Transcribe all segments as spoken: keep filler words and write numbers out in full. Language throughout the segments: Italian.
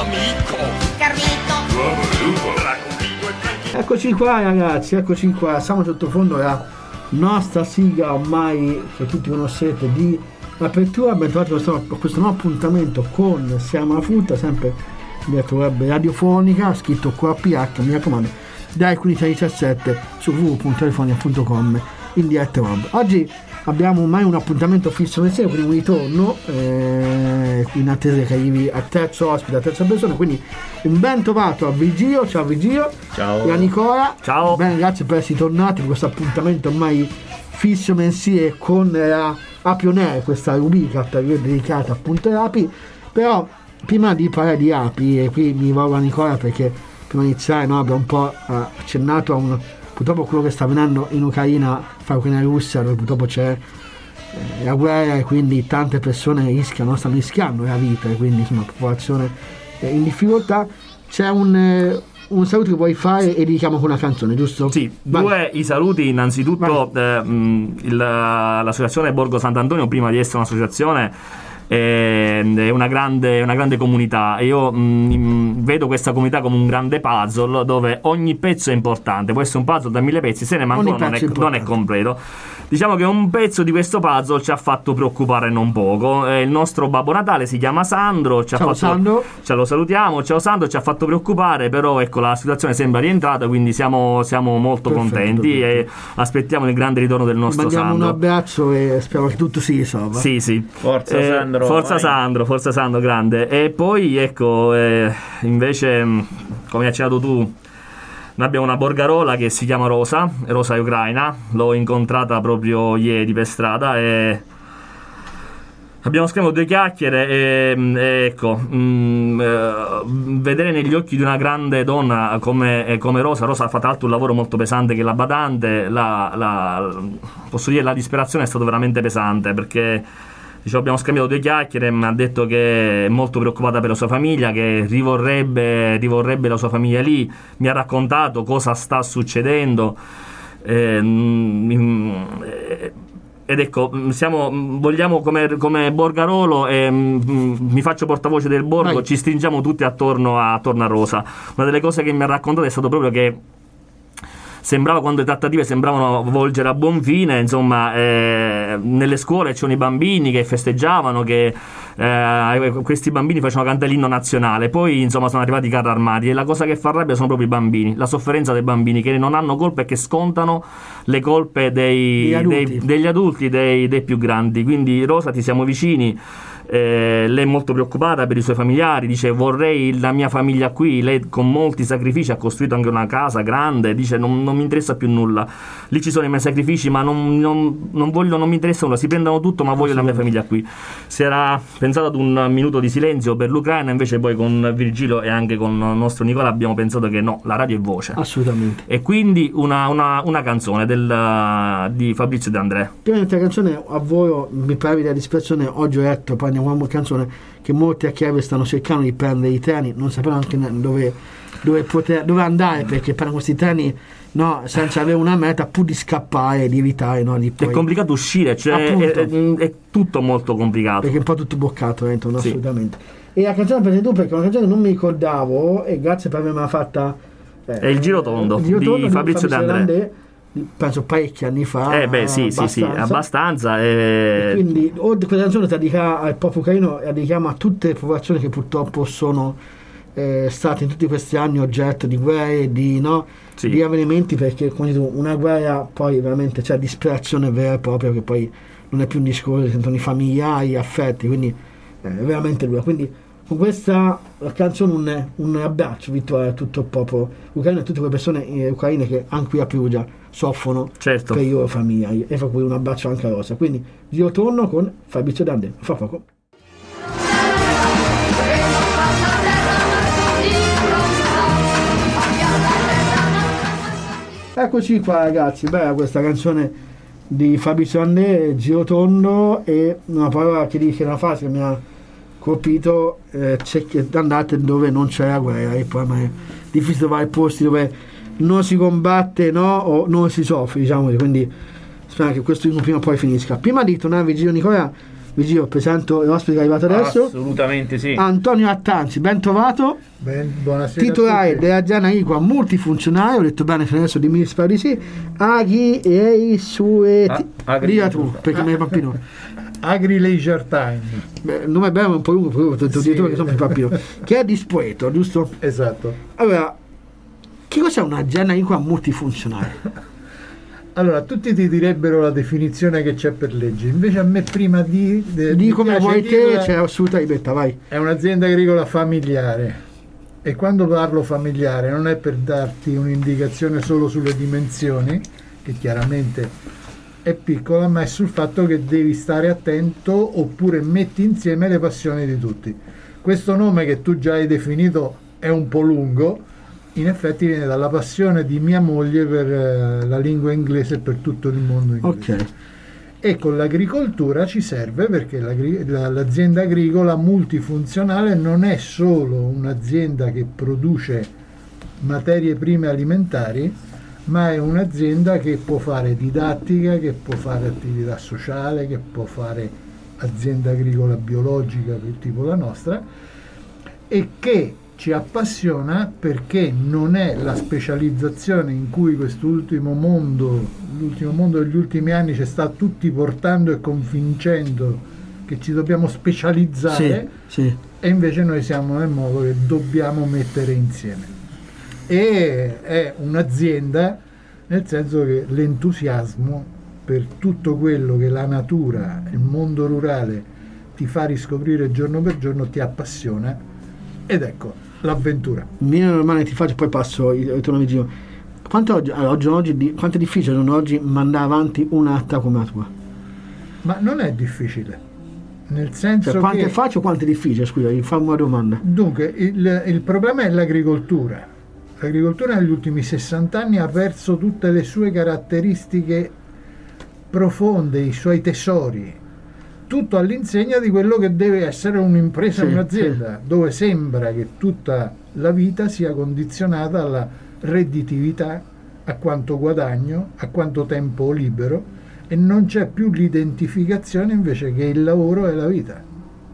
amico Carlito. Eccoci qua ragazzi, eccoci qua, siamo sottofondo la nostra sigla ormai che tutti conoscete di apertura. Ben trovato questo, questo nuovo appuntamento con Siamo la Frutta, sempre in diretta web radiofonica, scritto Q A P H, mi raccomando, dai quindici alle diciassette su w w w punto telefonia punto com in diretta web. Oggi abbiamo ormai un appuntamento fisso mensile, quindi un ritorno eh, in attesa che arrivi al terzo ospite, a terza persona, quindi un ben trovato a Virgilio. Ciao Virgilio. Ciao. E a Nicola. Ciao. Bene, grazie per essere tornati per questo appuntamento ormai fisso mensile con la Api On Air, questa rubrica dedicata appunto alle api. Però prima di parlare di api, e qui mi rivolgo a Nicola perché prima di iniziare no, abbiamo un po' accennato a un purtroppo quello che sta avvenendo in Ucraina, fra Ucraina e Russia, dove purtroppo c'è eh, la guerra e quindi tante persone rischiano, stanno rischiando la vita, e quindi insomma la popolazione è in difficoltà. C'è un, eh, un saluto che vuoi fare e dedichiamo con una canzone, giusto? Sì, Vai. Due i saluti. Innanzitutto eh, mh, il, l'associazione Borgo Sant'Antonio, prima di essere un'associazione, è una grande, una grande comunità, e io mh, vedo questa comunità come un grande puzzle dove ogni pezzo è importante. Può essere un puzzle da mille pezzi, se ne manca non è, non è completo. Diciamo che un pezzo di questo puzzle ci ha fatto preoccupare non poco. Eh, il nostro Babbo Natale si chiama Sandro, ci ha ciao fatto, Sandro, ce lo salutiamo, ciao Sandro, ci ha fatto preoccupare, però ecco la situazione sembra rientrata, quindi siamo, siamo molto perfetto, contenti perfetto. E aspettiamo il grande ritorno del nostro Mandiamo Sandro. Un abbraccio e speriamo che tutto si risolva. Sì, sì. Forza eh, Sandro. Forza vai. Sandro, forza Sandro, grande. E poi ecco, eh, invece, come hai accennato tu, noi abbiamo una borgarola che si chiama Rosa, Rosa è ucraina, l'ho incontrata proprio ieri per strada e abbiamo scambiato due chiacchiere e, e ecco, mh, eh, vedere negli occhi di una grande donna come, come Rosa, Rosa fa tra l'altro un lavoro molto pesante che è la badante, la, la, posso dire la disperazione è stata veramente pesante, perché diciamo, abbiamo scambiato due chiacchiere, mi ha detto che è molto preoccupata per la sua famiglia, che rivorrebbe, rivorrebbe la sua famiglia lì, mi ha raccontato cosa sta succedendo eh, eh, ed ecco, siamo, vogliamo come, come Borgarolo e mm, mi faccio portavoce del Borgo, Vai. Ci stringiamo tutti attorno a, attorno a Rosa. Una delle cose che mi ha raccontato è stato proprio che sembrava, quando le trattative sembravano volgere a buon fine, insomma, eh, nelle scuole c'erano i bambini che festeggiavano, che eh, questi bambini facevano cantare l'inno nazionale, poi insomma sono arrivati i carri armati e la cosa che fa rabbia sono proprio i bambini, la sofferenza dei bambini che non hanno colpe e che scontano le colpe dei, adulti. dei, degli adulti, dei, dei più grandi. Quindi Rosa, ti siamo vicini. Eh, lei è molto preoccupata per i suoi familiari, dice vorrei la mia famiglia qui, lei con molti sacrifici ha costruito anche una casa grande, dice non, non mi interessa più nulla, lì ci sono i miei sacrifici ma non, non, non voglio, non mi interessa nulla, si prendono tutto ma voglio la mia famiglia qui. Si era pensato ad un minuto di silenzio per l'Ucraina, invece poi con Virgilio e anche con il nostro Nicola abbiamo pensato che no, la radio è voce, assolutamente, e quindi una, una, una canzone del, di Fabrizio De André. prima di questa canzone a voi mi pare la disperazione. Oggi ho letto, poi andiamo a una canzone, che molti a Kiev stanno cercando di prendere i treni, non sapevano anche dove, dove, poter, dove andare, perché per questi treni no, senza avere una meta, pur di scappare, di evitare, no, di poi, è complicato uscire, cioè è, è, è tutto molto complicato, perché è un po' tutto bloccato dentro, no, sì. assolutamente. E la canzone per tu, perché è una canzone che non mi ricordavo, e grazie per avermela fatta, eh, è il Giro Tondo, il Giro di Tondo Fabrizio De André. Penso parecchi anni fa. Eh beh sì, abbastanza. sì, sì, abbastanza. E... E quindi oltre quella canzone la dedica al popolo ucraino e la dedichiamo a tutte le popolazioni che purtroppo sono eh, state in tutti questi anni oggetto di guerre, di, no, sì. di avvenimenti, perché come tu, una guerra poi veramente c'è disperazione vera e propria, che poi non è più un discorso, sentono i familiari, affetti, quindi eh, è veramente dura. Quindi con questa canzone un, un abbraccio virtuale a tutto il popolo ucraino e a tutte quelle persone eh, ucraine che anche qui a Perugia soffrono certo. per i loro familiari, e fa qui un abbraccio anche a Rosa. Quindi io torno con Fabrizio De André, fra poco. Eccoci qua ragazzi, bella questa canzone di Fabrizio De André, Giro Tondo, e una parola che dice, una frase che mi ha colpito, eh, c'è che andate dove non c'è la guerra, e poi ma è difficile trovare posti dove non si combatte, no, o non si soffre, diciamo, quindi spero che questo prima o poi finisca. Prima di tornare a Virgilio Nicola, Vigio, presento l'ospite che è arrivato adesso. Assolutamente sì. Antonio Attanzi, ben trovato. Ben, buonasera. Titolare dell'azienda agricola multifunzionale, ho detto bene fino adesso, dimmi di sparo di sì. Agri e sue Ah, Dica tu, perché mi è pappino. Agri Leisure Time. Beh, il nome è bello, è un po' lungo, però ho detto Sì. che sono più pappino. Che è di Spoleto, giusto? Esatto. Allora, che cos'è un'azienda agricola multifunzionale? Allora, tutti ti direbbero la definizione che c'è per legge, invece a me prima di... de- Di mi come piace vuoi te, dirla, c'è assoluta libertà, vai. è un'azienda agricola familiare, e quando parlo familiare non è per darti un'indicazione solo sulle dimensioni, che chiaramente è piccola, ma è sul fatto che devi stare attento oppure metti insieme le passioni di tutti. Questo nome che tu già hai definito è un po' lungo, in effetti viene dalla passione di mia moglie per eh, la lingua inglese e per tutto il mondo inglese. Ok. E con l'agricoltura ci serve perché l'agri- la- l'azienda agricola multifunzionale non è solo un'azienda che produce materie prime alimentari, ma è un'azienda che può fare didattica, che può fare attività sociale, che può fare azienda agricola biologica tipo la nostra, e che ci appassiona perché non è la specializzazione in cui quest'ultimo mondo, l'ultimo mondo degli ultimi anni ci sta tutti portando e convincendo che ci dobbiamo specializzare, Sì, sì. e invece noi siamo nel modo che dobbiamo mettere insieme. E è un'azienda nel senso che l'entusiasmo per tutto quello che la natura, il mondo rurale ti fa riscoprire giorno per giorno ti appassiona, ed ecco l'avventura. Mia normale ti faccio, poi passo il ritorno di giro. Quanto oggi, allora, oggi, oggi di- quanto è difficile non oggi mandare avanti un'atta come la tua? Ma non è difficile, nel senso Cioè, quanto che è facile o quanto è difficile? Scusa, vi fammi una domanda. dunque il, il problema è l'agricoltura. L'agricoltura negli ultimi sessanta anni ha perso tutte le sue caratteristiche profonde, i suoi tesori, tutto all'insegna di quello che deve essere un'impresa, Sì, un'azienda, dove sembra che tutta la vita sia condizionata alla redditività, a quanto guadagno, a quanto tempo ho libero, e non c'è più l'identificazione invece che il lavoro è la vita.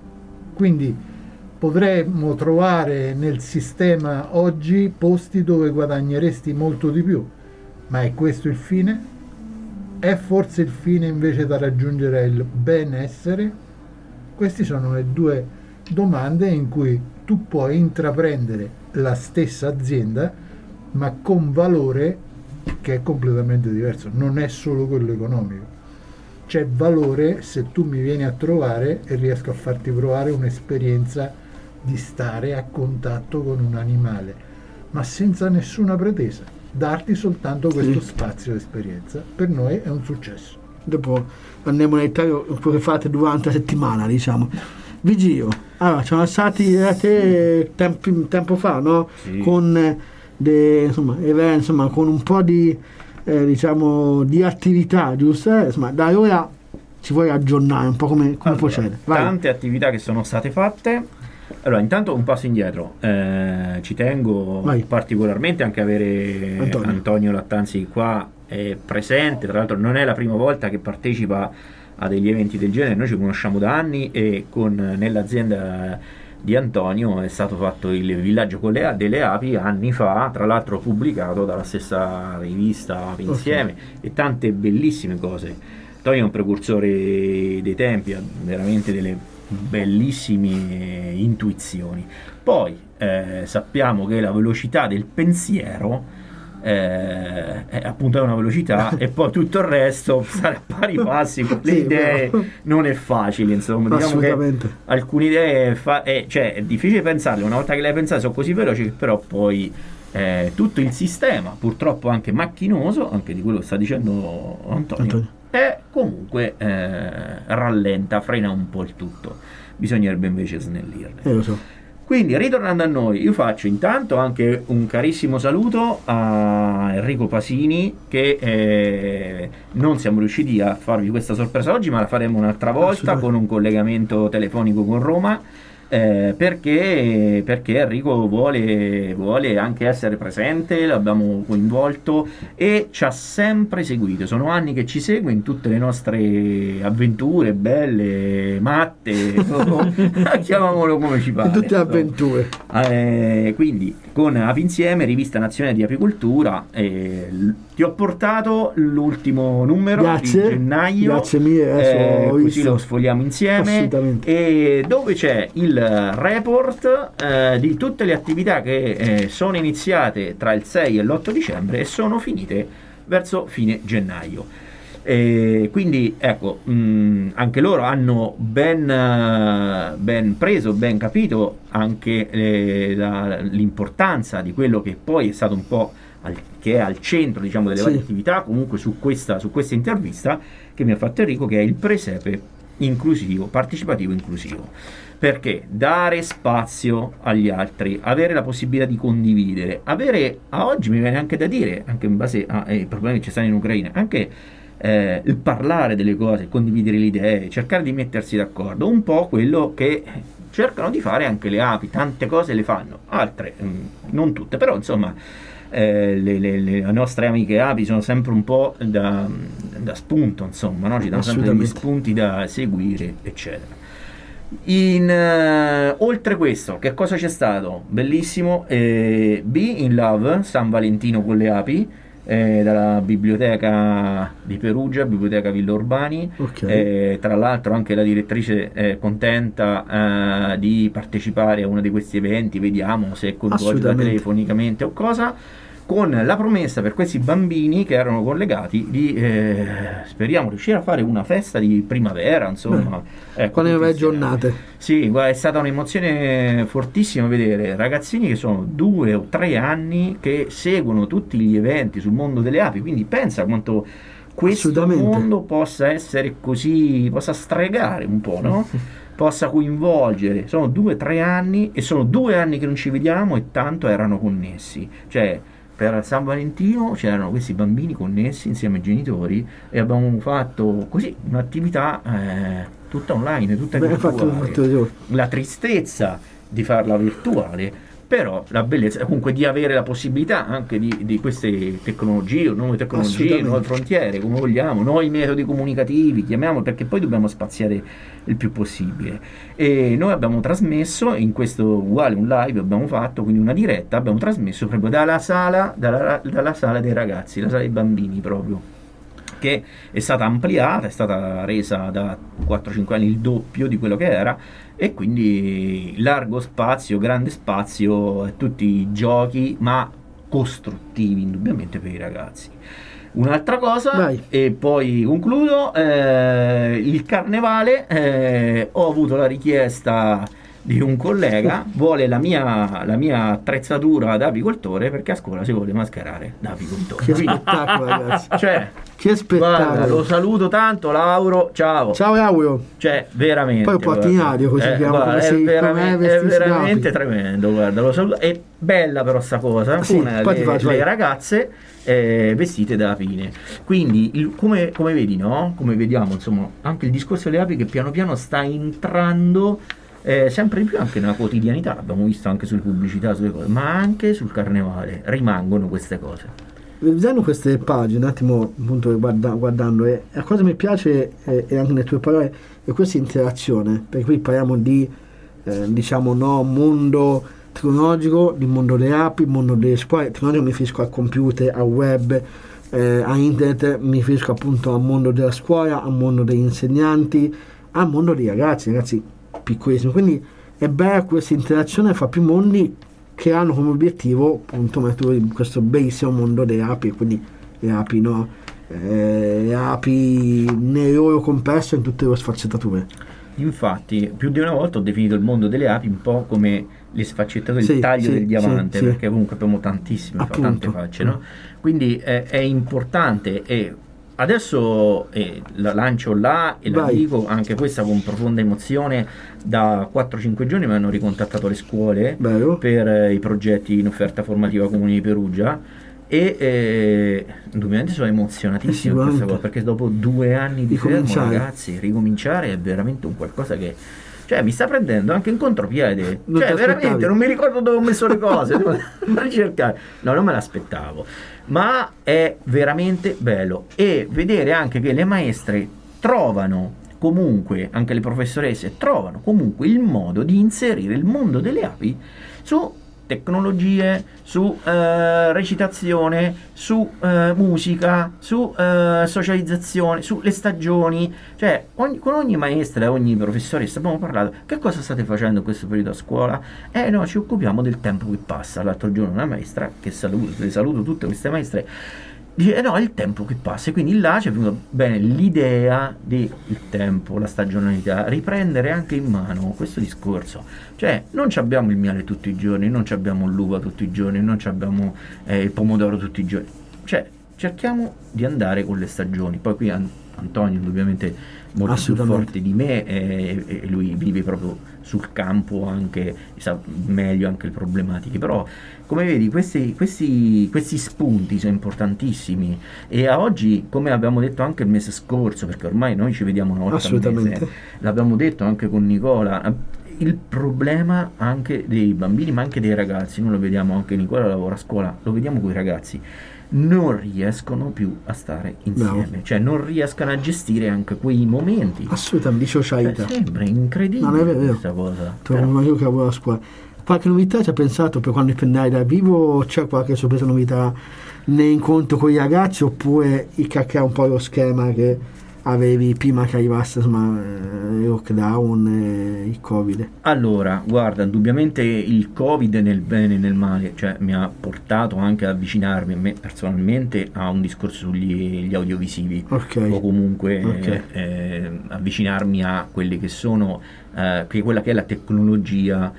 Quindi potremmo trovare nel sistema oggi posti dove guadagneresti molto di più, ma è questo il fine? È forse il fine invece da raggiungere il benessere? Queste sono le due domande in cui tu puoi intraprendere la stessa azienda, ma con valore che è completamente diverso, non è solo quello economico. C'è valore se tu mi vieni a trovare e riesco a farti provare un'esperienza di stare a contatto con un animale, ma senza nessuna pretesa. Darti soltanto questo Sì. spazio di esperienza per noi è un successo. Dopo andiamo nel dettaglio quello che fate durante la settimana, diciamo. Vigio, allora, siamo stati da te tempi- tempo fa, no? Sì. Con eh, de- insomma, eventi, insomma, con un po' di eh, diciamo di attività, giusto? Eh, Insomma, da allora ci vuoi aggiornare un po' come, come Allora, procede. Vai. tante attività che sono state fatte. Allora, intanto un passo indietro, eh, ci tengo Vai. particolarmente anche avere Antonio. Antonio, Lattanzi qua eh, presente. Tra l'altro non è la prima volta che partecipa a degli eventi del genere, noi ci conosciamo da anni e con, nell'azienda di Antonio è stato fatto il villaggio con le, delle api anni fa, tra l'altro pubblicato dalla stessa rivista Api Insieme, e tante bellissime cose. Antonio è un precursore dei tempi, ha veramente delle bellissime intuizioni. Poi eh, sappiamo che la velocità del pensiero eh, è appunto è una velocità e poi tutto il resto stare a pari passi con le Sì, idee vero. non è facile, insomma. Diciamo che Assolutamente. alcune idee fa- è, cioè, è difficile pensarle, una volta che le hai pensate sono così veloci che però poi eh, tutto il sistema, purtroppo anche macchinoso, anche di quello che sta dicendo Antonio, Antonio. e comunque eh, rallenta, frena un po' il tutto. Bisognerebbe invece snellirle. Eh, lo so. Quindi, ritornando a noi, io faccio intanto anche un carissimo saluto a Enrico Pasini, che eh, non siamo riusciti a farvi questa sorpresa oggi, ma la faremo un'altra volta con un collegamento telefonico con Roma. Eh, perché, perché Enrico vuole, vuole anche essere presente, l'abbiamo coinvolto e ci ha sempre seguito. Sono anni che ci segue in tutte le nostre avventure belle, matte, chiamiamolo come ci pare. In tutte le avventure. Eh, quindi con Api Insieme, rivista nazionale di apicoltura, eh, ti ho portato l'ultimo numero Grazie. di gennaio. Grazie mille, eh, ho così visto. lo sfogliamo insieme. Assolutamente. E dove c'è il report eh, di tutte le attività che eh, sono iniziate tra il sei e l'otto dicembre e sono finite verso fine gennaio. E quindi ecco, mh, anche loro hanno ben, uh, ben preso, ben capito anche eh, la, l'importanza di quello che poi è stato un po' al, che è al centro, diciamo, delle Sì. varie attività, comunque su questa, su questa intervista che mi ha fatto Enrico, che è il presepe inclusivo, partecipativo inclusivo. Perché dare spazio agli altri, avere la possibilità di condividere, avere, a oggi mi viene anche da dire, anche in base ai problemi che ci stanno in Ucraina, anche eh, il parlare delle cose, condividere le idee, cercare di mettersi d'accordo, un po' quello che cercano di fare anche le api. Tante cose le fanno, altre mh, non tutte, però insomma eh, le, le, le nostre amiche api sono sempre un po' da, da spunto, insomma, no? Ci danno sempre degli spunti da seguire, eccetera. In, uh, oltre questo, che cosa c'è stato? Bellissimo, eh, Be in Love, San Valentino con le api, eh, dalla biblioteca di Perugia, biblioteca Villa Urbani. Okay. Eh, tra l'altro anche la direttrice è contenta eh, di partecipare a uno di questi eventi, vediamo se è coinvolta telefonicamente o cosa, con la promessa per questi bambini che erano collegati di eh, speriamo riuscire a fare una festa di primavera, insomma. Ecco, con le giornate. Sì, guarda, è stata un'emozione fortissima vedere ragazzini che sono due o tre anni che seguono tutti gli eventi sul mondo delle api, quindi pensa quanto questo mondo possa essere così, possa stregare un po', no? Possa coinvolgere. Sono due o tre anni e sono due anni che non ci vediamo e tanto erano connessi, cioè per San Valentino c'erano questi bambini connessi insieme ai genitori e abbiamo fatto così un'attività eh, tutta online, tutta Beh, virtuale. fatto, fatto la tristezza di farla virtuale, però la bellezza comunque di avere la possibilità anche di, di queste tecnologie, nuove tecnologie, nuove frontiere, come vogliamo, nuovi metodi comunicativi, chiamiamo, perché poi dobbiamo spaziare il più possibile. E noi abbiamo trasmesso in questo uguale un live, abbiamo fatto quindi una diretta, abbiamo trasmesso proprio dalla sala, dalla, dalla sala dei ragazzi, la sala dei bambini proprio, che è stata ampliata, è stata resa da quattro cinque anni il doppio di quello che era, e quindi largo spazio, grande spazio, tutti i giochi ma costruttivi indubbiamente per i ragazzi. Un'altra cosa, Vai. e poi concludo, eh, il carnevale, eh, ho avuto la richiesta di un collega, vuole la mia, la mia attrezzatura da apicoltore perché a scuola si vuole mascherare da apicoltore. Che spettacolo, ragazzi. Cioè, che spettacolo. Guarda, lo saluto tanto, Lauro, ciao. Ciao Lauro. Cioè, veramente. Poi porti in aria così, eh, chiamo, guarda, come è, sei, veramente, è veramente tremendo, guarda, lo saluto. È bella però sta cosa, sì, una, le, faccio, le ragazze eh, vestite da apine. Quindi, il, come, come vedi, no? Come vediamo, insomma, anche il discorso delle api che piano piano sta entrando Eh, sempre di più anche nella quotidianità, l'abbiamo visto anche sulle pubblicità, sulle cose, ma anche sul carnevale rimangono queste cose. Revisando queste pagine, un attimo appunto guarda, guardando, e la cosa che mi piace eh, e anche nelle tue parole è questa interazione, perché qui parliamo di eh, diciamo no mondo tecnologico, di mondo delle api, mondo delle scuole. Tecnologico mi riferisco al computer, al web, eh, a internet, mi riferisco appunto al mondo della scuola, al mondo degli insegnanti, al mondo dei ragazzi, ragazzi piccolissimi. Quindi è bella questa interazione fra più mondi che hanno come obiettivo appunto mettere questo bellissimo mondo delle api, quindi le api, no? Eh, le api nel loro complesso in tutte le loro sfaccettature. Infatti più di una volta ho definito il mondo delle api un po' come le sfaccettature del sì, taglio sì, del diamante, sì, perché sì. comunque abbiamo tantissime, Appunto. tante facce, no? Quindi eh, è importante, e adesso eh, la lancio là e la Vai. dico anche questa con profonda emozione. Da quattro cinque giorni mi hanno ricontattato le scuole Bello. per eh, i progetti in offerta formativa Comune di Perugia, e eh, indubbiamente sono emozionatissimo per questa cosa, perché dopo due anni di fermo, ragazzi, ricominciare è veramente un qualcosa che cioè mi sta prendendo anche in contropiede, Non cioè ti veramente aspettavi? non mi ricordo dove ho messo le cose, devo ricercare. No, non me l'aspettavo, ma è veramente bello, e vedere anche che le maestre trovano comunque, anche le professoresse trovano comunque il modo di inserire il mondo delle api su tecnologie, su eh, recitazione, su eh, musica, su eh, socializzazione, sulle stagioni, cioè ogni, con ogni maestra e ogni professoressa abbiamo parlato: che cosa state facendo in questo periodo a scuola? Eh no, ci occupiamo del tempo che passa. L'altro giorno una maestra, che saluto, le saluto tutte queste maestre, dice eh no, è il tempo che passa, e quindi là ci è venuta bene l'idea del tempo, la stagionalità, riprendere anche in mano questo discorso, cioè non ci abbiamo il miele tutti i giorni, non ci abbiamo l'uva tutti i giorni, non ci abbiamo eh, il pomodoro tutti i giorni, cioè cerchiamo di andare con le stagioni. Poi qui An- Antonio indubbiamente molto più forte di me, e, e lui vive proprio sul campo, anche sa meglio anche le problematiche, però come vedi questi, questi, questi spunti sono importantissimi, e a oggi, come abbiamo detto anche il mese scorso, perché ormai noi ci vediamo una volta al mese, l'abbiamo detto anche con Nicola, il problema anche dei bambini ma anche dei ragazzi, noi lo vediamo, anche Nicola lavora a scuola, lo vediamo con i ragazzi, non riescono più a stare insieme, no. Cioè non riescono a gestire anche quei momenti, assolutamente, di socialità. Cioè, sembra incredibile, non è vero, questa cosa. Trovo io che lavoro a scuola. Qualche novità ci ha pensato per quando prenderai dal vivo? C'è qualche sorpresa novità nei incontri con i ragazzi, oppure il cacca un po' lo schema che avevi prima che arrivasse, insomma, il lockdown e il Covid? Allora, guarda, indubbiamente il Covid nel bene e nel male, cioè mi ha portato anche ad avvicinarmi a me personalmente a un discorso sugli gli audiovisivi, okay. O comunque okay. eh, eh, avvicinarmi a quelli che sono eh, che quella che è la tecnologia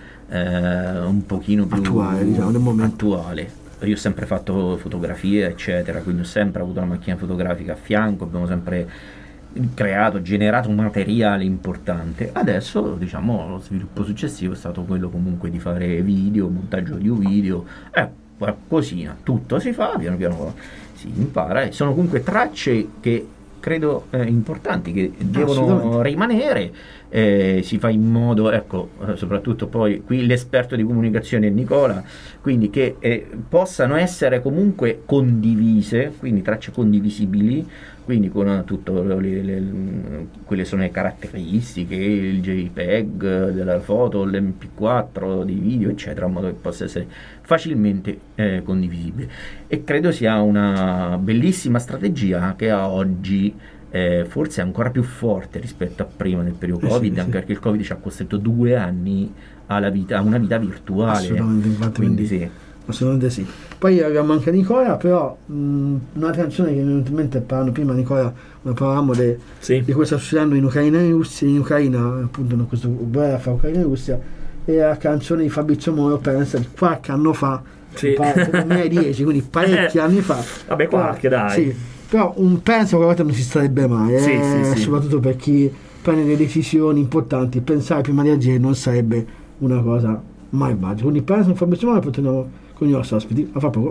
eh, un pochino più attuale, diciamo, nel momento. attuale. Io ho sempre fatto fotografie, eccetera, quindi ho sempre avuto una macchina fotografica a fianco, abbiamo sempre creato, generato un materiale importante. Adesso, diciamo, lo sviluppo successivo è stato quello comunque di fare video, montaggio audio video, eh, qualcosina, tutto si fa, piano piano si impara, e sono comunque tracce che credo eh, importanti, che devono rimanere, eh, si fa in modo, ecco, eh, soprattutto poi qui l'esperto di comunicazione è Nicola, quindi che eh, possano essere comunque condivise, quindi tracce condivisibili, quindi con tutte le, le, le, quelle sono le caratteristiche, il JPEG della foto, l'M P quattro dei video, eccetera, in modo che possa essere facilmente eh, condivisibile. E credo sia una bellissima strategia che a oggi eh, forse è ancora più forte rispetto a prima del periodo eh Covid, sì, anche sì. perché il Covid ci ha costretto due anni alla vita, a una vita virtuale. Assolutamente, infatti, quindi sì. Assolutamente sì. Poi abbiamo anche Nicola, però mh, una canzone che mi è venuta in mente parlando prima, Nicola, quando parlavamo de, sì. di cosa sta succedendo in Ucraina e in Russia, in Ucraina, appunto in questo guerra fra Ucraina e Russia, e la canzone di Fabrizio Moro, pensa, di qualche anno fa, sì. duemiladieci, quindi parecchi anni fa. Vabbè, qualche, dai. Sì, però un penso che a volte non si starebbe mai, eh, sì, sì, sì. soprattutto per chi prende delle decisioni importanti, pensare prima di agire non sarebbe una cosa mai baggia. Quindi penso che Fabrizio Moro, poi torniamo con i nostri ospiti, a fra poco.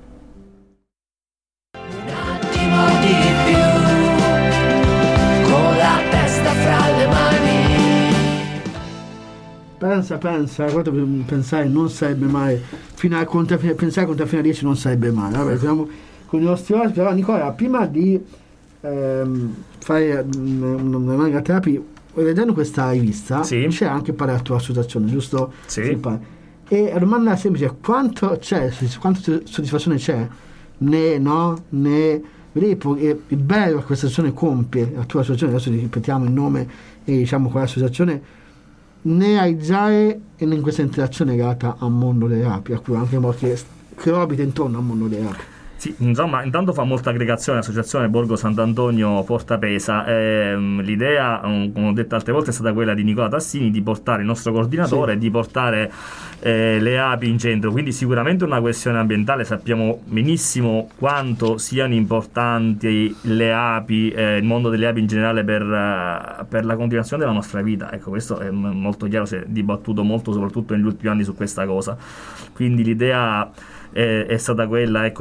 Un attimo di più, con la testa fra le mani. Pensa, pensa, guarda, pensare non sarebbe mai, fino a conta, pensare conta fino a dieci non sarebbe mai. Vabbè, siamo con i nostri ospiti. Però Nicola, prima di ehm, fare una manga terapia, vedendo questa rivista, sì. c'è anche per la tua associazione, giusto? Sì. E la domanda semplice: quanto c'è, quanto soddisfazione c'è ne, no, ne vedere il bello che questa associazione compie, la tua associazione, adesso ripetiamo il nome e diciamo qual è l'associazione, ne realizzare in questa interazione legata al mondo delle api, a cui anche molti che orbita intorno al mondo delle api. Sì, insomma, intanto fa molta aggregazione l'associazione Borgo Sant'Antonio Porta Pesa. Ehm, l'idea, um, come ho detto altre volte, è stata quella di Nicola Tassini di portare il nostro coordinatore, sì. di portare eh, le api in centro, quindi sicuramente una questione ambientale. Sappiamo benissimo quanto siano importanti le api, eh, il mondo delle api in generale per, uh, per la continuazione della nostra vita. Ecco, questo è m- molto chiaro, si è dibattuto molto soprattutto negli ultimi anni su questa cosa, quindi l'idea è, è stata quella, ecco, di portare le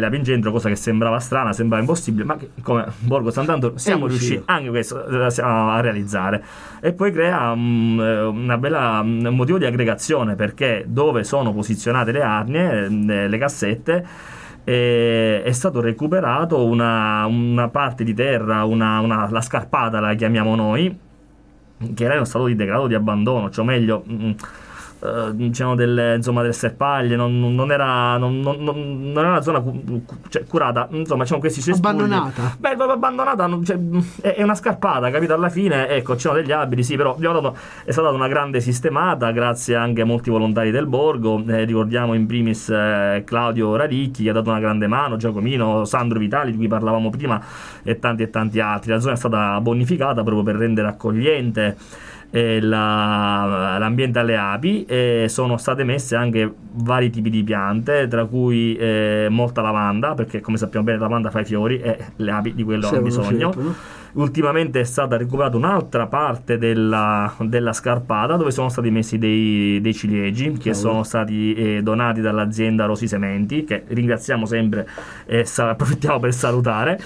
delle api in centro, cosa che sembrava strana, sembrava impossibile, ma che, come Borgo Sant'Antonio siamo riusciti anche questo a realizzare. E poi crea um, una bella un motivo di aggregazione, perché dove sono posizionate le arnie, le cassette, e è stato recuperato una, una parte di terra, una, una, la scarpata la chiamiamo noi, che era in uno stato di degrado, di abbandono, cioè meglio mh, uh, c'erano delle, insomma, delle sterpaglie, non, non, era, non, non, non era una zona cu- cioè, curata, insomma c'erano questi cespugli abbandonata. Beh, proprio abbandonata, cioè, è, è una scarpata, capito? Alla fine, ecco, c'erano degli alberi, sì, però dato, è stata una grande sistemata grazie anche a molti volontari del borgo, eh, ricordiamo in primis eh, Claudio Radicchi, che ha dato una grande mano, Giacomino, Sandro Vitali, di cui parlavamo prima, e tanti e tanti altri. La zona è stata bonificata proprio per rendere accogliente eh, la, l'ambiente alle api, e sono state messe anche vari tipi di piante, tra cui eh, molta lavanda, perché come sappiamo bene la lavanda fa i fiori e le api di quello hanno bisogno. Fiore, no? Ultimamente è stata recuperata un'altra parte della, della scarpata, dove sono stati messi dei, dei ciliegi che oh. sono stati eh, donati dall'azienda Rosi Sementi, che ringraziamo sempre e sa- approfittiamo per salutare.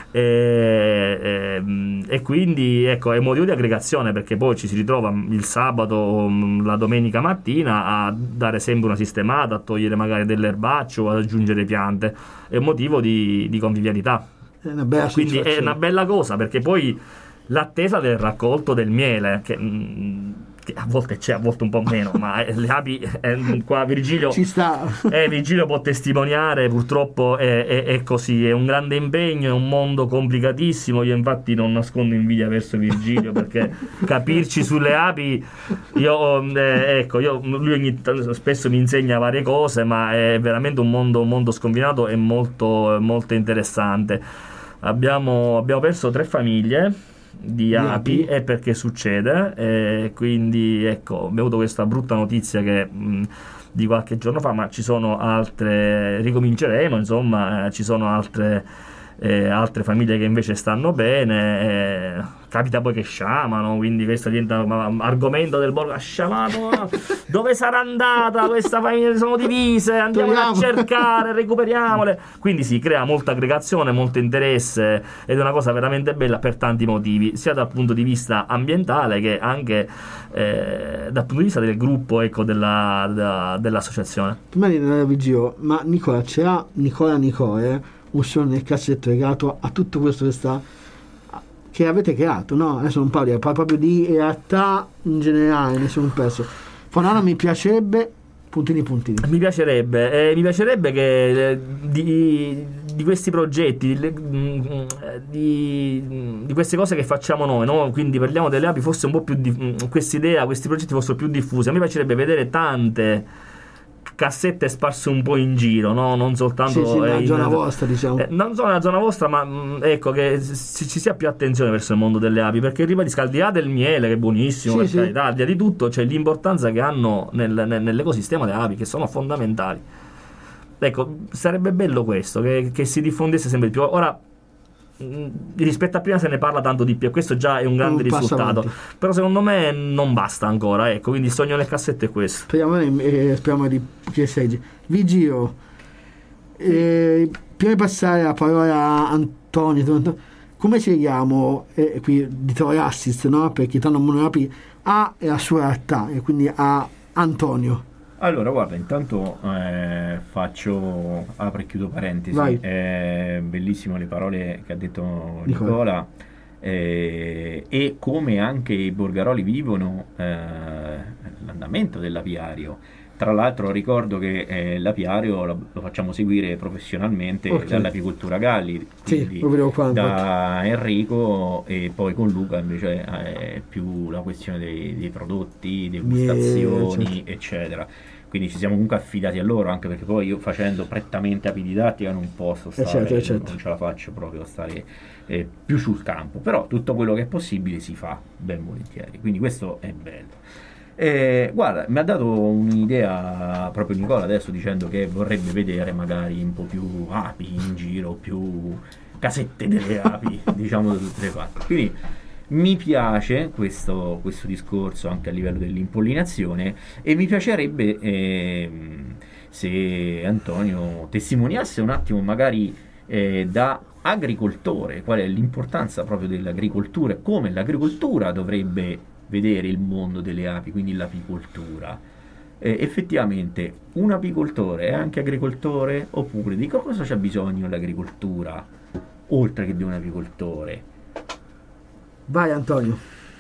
e, e, e quindi ecco, è un motivo di aggregazione, perché poi ci si ritrova il sabato, la domenica mattina a dare sempre una sistemata, a togliere magari dell'erbaccio, ad aggiungere piante. È un motivo di, di convivialità. È una bella Quindi è una bella cosa, perché poi l'attesa del raccolto del miele, che, che a volte c'è, a volte un po' meno, ma le api, eh, qua Virgilio ci sta. Eh, Virgilio può testimoniare, purtroppo è, è, è così, è un grande impegno, è un mondo complicatissimo. Io infatti non nascondo invidia verso Virgilio, perché capirci sulle api, io, eh, ecco, io, lui ogni tanto, spesso mi insegna varie cose, ma è veramente un mondo, un mondo sconfinato e molto, molto interessante. Abbiamo, abbiamo perso tre famiglie di, di api, e perché succede, e quindi ecco, abbiamo avuto questa brutta notizia che mh, di qualche giorno fa, ma ci sono altre, ricominceremo, insomma, eh, ci sono altre eh, altre famiglie che invece stanno bene. Eh, capita poi che sciamano, quindi questo diventa um, argomento del borgo. Ha sciamato, dove sarà andata questa famiglia? Sono divise, andiamo a cercare, recuperiamole. Quindi si crea molta aggregazione, molto interesse, ed è una cosa veramente bella per tanti motivi, sia dal punto di vista ambientale che anche eh, dal punto di vista del gruppo, ecco, della, della, dell'associazione. Prima di andare a Vigio, ma Nicola, c'era Nicola Nicoe un suono nel cassetto legato a tutto questo che sta che avete creato, no? Adesso non parlo, parlo proprio di realtà in generale, ne sono un pezzo. Fonano mi piacerebbe, puntini puntini. Mi piacerebbe, eh, mi piacerebbe che eh, di, di questi progetti, di, di, di queste cose che facciamo noi, no? Quindi parliamo delle api, fosse un po' più di questa idea, questi progetti fossero più diffusi. A me piacerebbe vedere tante cassette sparse un po' in giro, no? Non soltanto sì, sì, nella in, zona vostra, diciamo. Eh, non solo nella zona vostra, ma mh, ecco, che ci, ci sia più attenzione verso il mondo delle api, perché ribadisco, al di là del miele, che è buonissimo, sì, per sì. carità, al di là di tutto, c'è l'importanza che hanno nel, nel, nell'ecosistema le api, che sono fondamentali. Ecco, sarebbe bello questo, che, che si diffondesse sempre di più. Ora, rispetto a prima se ne parla tanto di più, e questo già è un grande un risultato, però secondo me non basta ancora, ecco, quindi il sogno nel cassetto è questo. Speriamo, eh, speriamo di che seggi. Vi giro eh, prima di passare la parola a Antonio, come scegliamo eh, qui di trovare assist, no? Perché tanto Monoapi ha la sua realtà, e quindi a Antonio. Allora, guarda, intanto eh, faccio, apro e chiudo parentesi, eh, bellissime le parole che ha detto Nicola, Nicola eh, e come anche i borgaroli vivono eh, l'andamento dell'apiario. Tra l'altro ricordo che eh, l'apiario lo, lo facciamo seguire professionalmente, okay, dall'Apicoltura Galli, sì, qua, da Enrico, e poi con Luca invece è più la questione dei, dei prodotti, degustazioni, yeah, certo, eccetera. Quindi ci siamo comunque affidati a loro, anche perché poi io, facendo prettamente apididattica, non posso stare, eh certo, certo. non ce la faccio proprio a stare eh, più sul campo, però tutto quello che è possibile si fa ben volentieri, quindi questo è bello. Eh, guarda, mi ha dato un'idea proprio Nicola adesso, dicendo che vorrebbe vedere magari un po' più api in giro, più casette delle api, diciamo da tutte le parti. Quindi mi piace questo, questo discorso anche a livello dell'impollinazione, e mi piacerebbe eh, se Antonio testimoniasse un attimo magari eh, da agricoltore qual è l'importanza proprio dell'agricoltura, come l'agricoltura dovrebbe vedere il mondo delle api, quindi l'apicoltura. Eh, effettivamente un apicoltore è anche agricoltore, oppure di cosa c'è bisogno l'agricoltura oltre che di un apicoltore? Vai Antonio.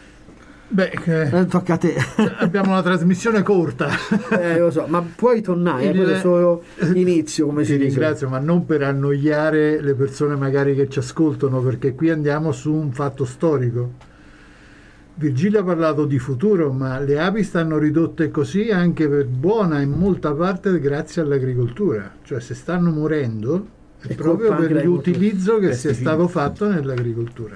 Beh, eh, tocca a te. Abbiamo una trasmissione corta. Eh, lo so, ma puoi tornare, Il, questo è solo l'inizio, come ti si dice. ringrazio, ma non per annoiare le persone magari che ci ascoltano, perché qui andiamo su un fatto storico. Virgilio ha parlato di futuro, ma le api stanno ridotte così anche per buona in molta parte grazie all'agricoltura. Cioè, se stanno morendo è, è proprio per l'utilizzo che si è stato fatto nell'agricoltura.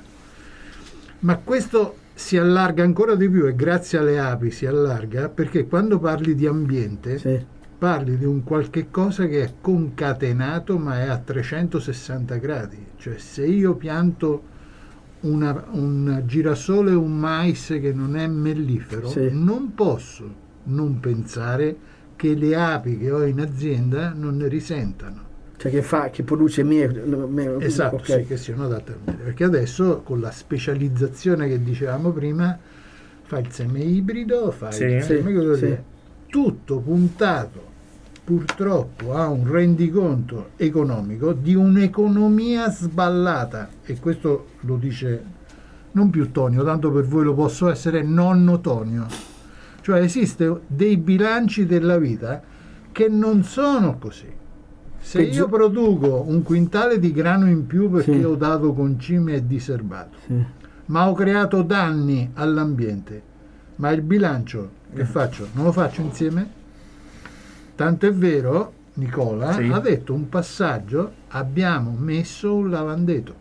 Ma questo si allarga ancora di più, e grazie alle api si allarga, perché quando parli di ambiente sì. parli di un qualche cosa che è concatenato ma è a trecentosessanta gradi. Cioè, se io pianto una, un girasole e un mais che non è mellifero, sì. non posso non pensare che le api che ho in azienda non ne risentano. Cioè che fa, che produce meno, meno esatto, okay. sì, che siano adatte al meglio, perché adesso con la specializzazione che dicevamo prima fai il seme ibrido, fai sì, il seme sì, quello sì. lì, tutto puntato purtroppo a un rendiconto economico di un'economia sballata, e questo lo dice non più Tonio, tanto per voi lo posso essere, nonno Tonio. Cioè esiste dei bilanci della vita che non sono così. Se io produco un quintale di grano in più perché sì. ho dato concime e diserbato, sì. ma ho creato danni all'ambiente, ma il bilancio che faccio? Non lo faccio insieme? Tanto è vero, Nicola sì. ha detto un passaggio, abbiamo messo un lavandeto.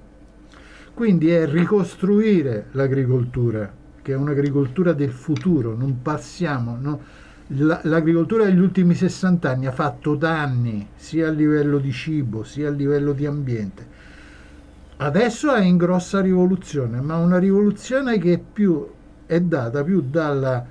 Quindi è ricostruire l'agricoltura, che è un'agricoltura del futuro, non passiamo... No, l'agricoltura degli ultimi sessanta anni ha fatto danni sia a livello di cibo sia a livello di ambiente. Adesso è in grossa rivoluzione, ma una rivoluzione che è, più, è data più dalla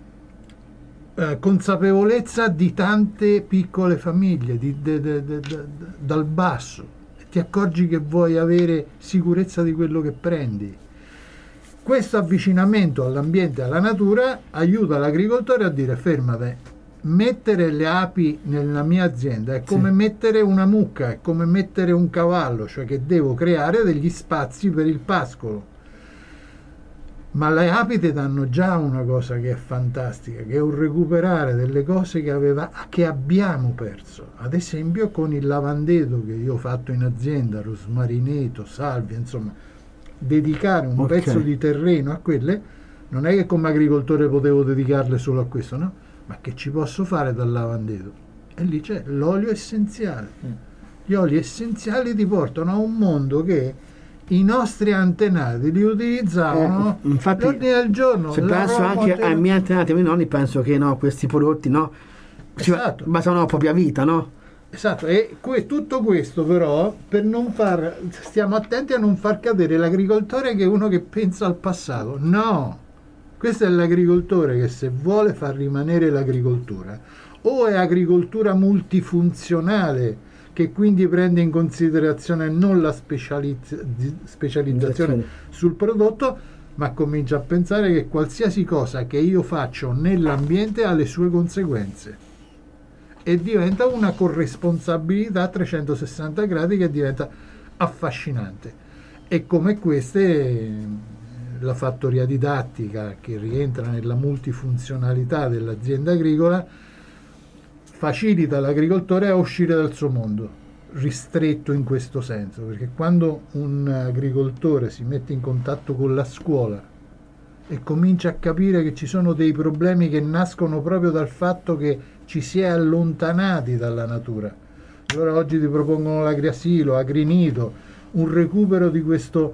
eh, consapevolezza di tante piccole famiglie, di, de, de, de, de, dal basso. Ti accorgi che vuoi avere sicurezza di quello che prendi. Questo avvicinamento all'ambiente e alla natura aiuta l'agricoltore a dire fermate, mettere le api nella mia azienda è come sì. mettere una mucca, è come mettere un cavallo, cioè che devo creare degli spazi per il pascolo. Ma le api ti danno già una cosa che è fantastica, che è un recuperare delle cose che, aveva, che abbiamo perso. Ad esempio con il lavandeto che io ho fatto in azienda, rosmarineto, salvia, insomma, dedicare un okay. pezzo di terreno a quelle, non è che come agricoltore potevo dedicarle solo a questo, no? Ma che ci posso fare dal lavandeto? E lì c'è l'olio essenziale. Mm. Gli oli essenziali ti portano a un mondo che i nostri antenati li utilizzavano eh, infatti, l'ordine del giorno. Se penso anche ai miei antenati, ai miei nonni, penso che no, questi prodotti no, esatto. basano la propria vita, no? Esatto, e que- tutto questo però per non far, stiamo attenti a non far cadere l'agricoltore che è uno che pensa al passato. No, questo è l'agricoltore che se vuole far rimanere l'agricoltura o è agricoltura multifunzionale che quindi prende in considerazione non la specializz- specializzazione sul prodotto, ma comincia a pensare che qualsiasi cosa che io faccio nell'ambiente ha le sue conseguenze. E diventa una corresponsabilità a trecentosessanta gradi che diventa affascinante. E come queste, la fattoria didattica che rientra nella multifunzionalità dell'azienda agricola facilita l'agricoltore a uscire dal suo mondo, ristretto in questo senso, perché quando un agricoltore si mette in contatto con la scuola e comincia a capire che ci sono dei problemi che nascono proprio dal fatto che ci si è allontanati dalla natura. Allora oggi ti propongono l'agriasilo, agrinito, un recupero di questo,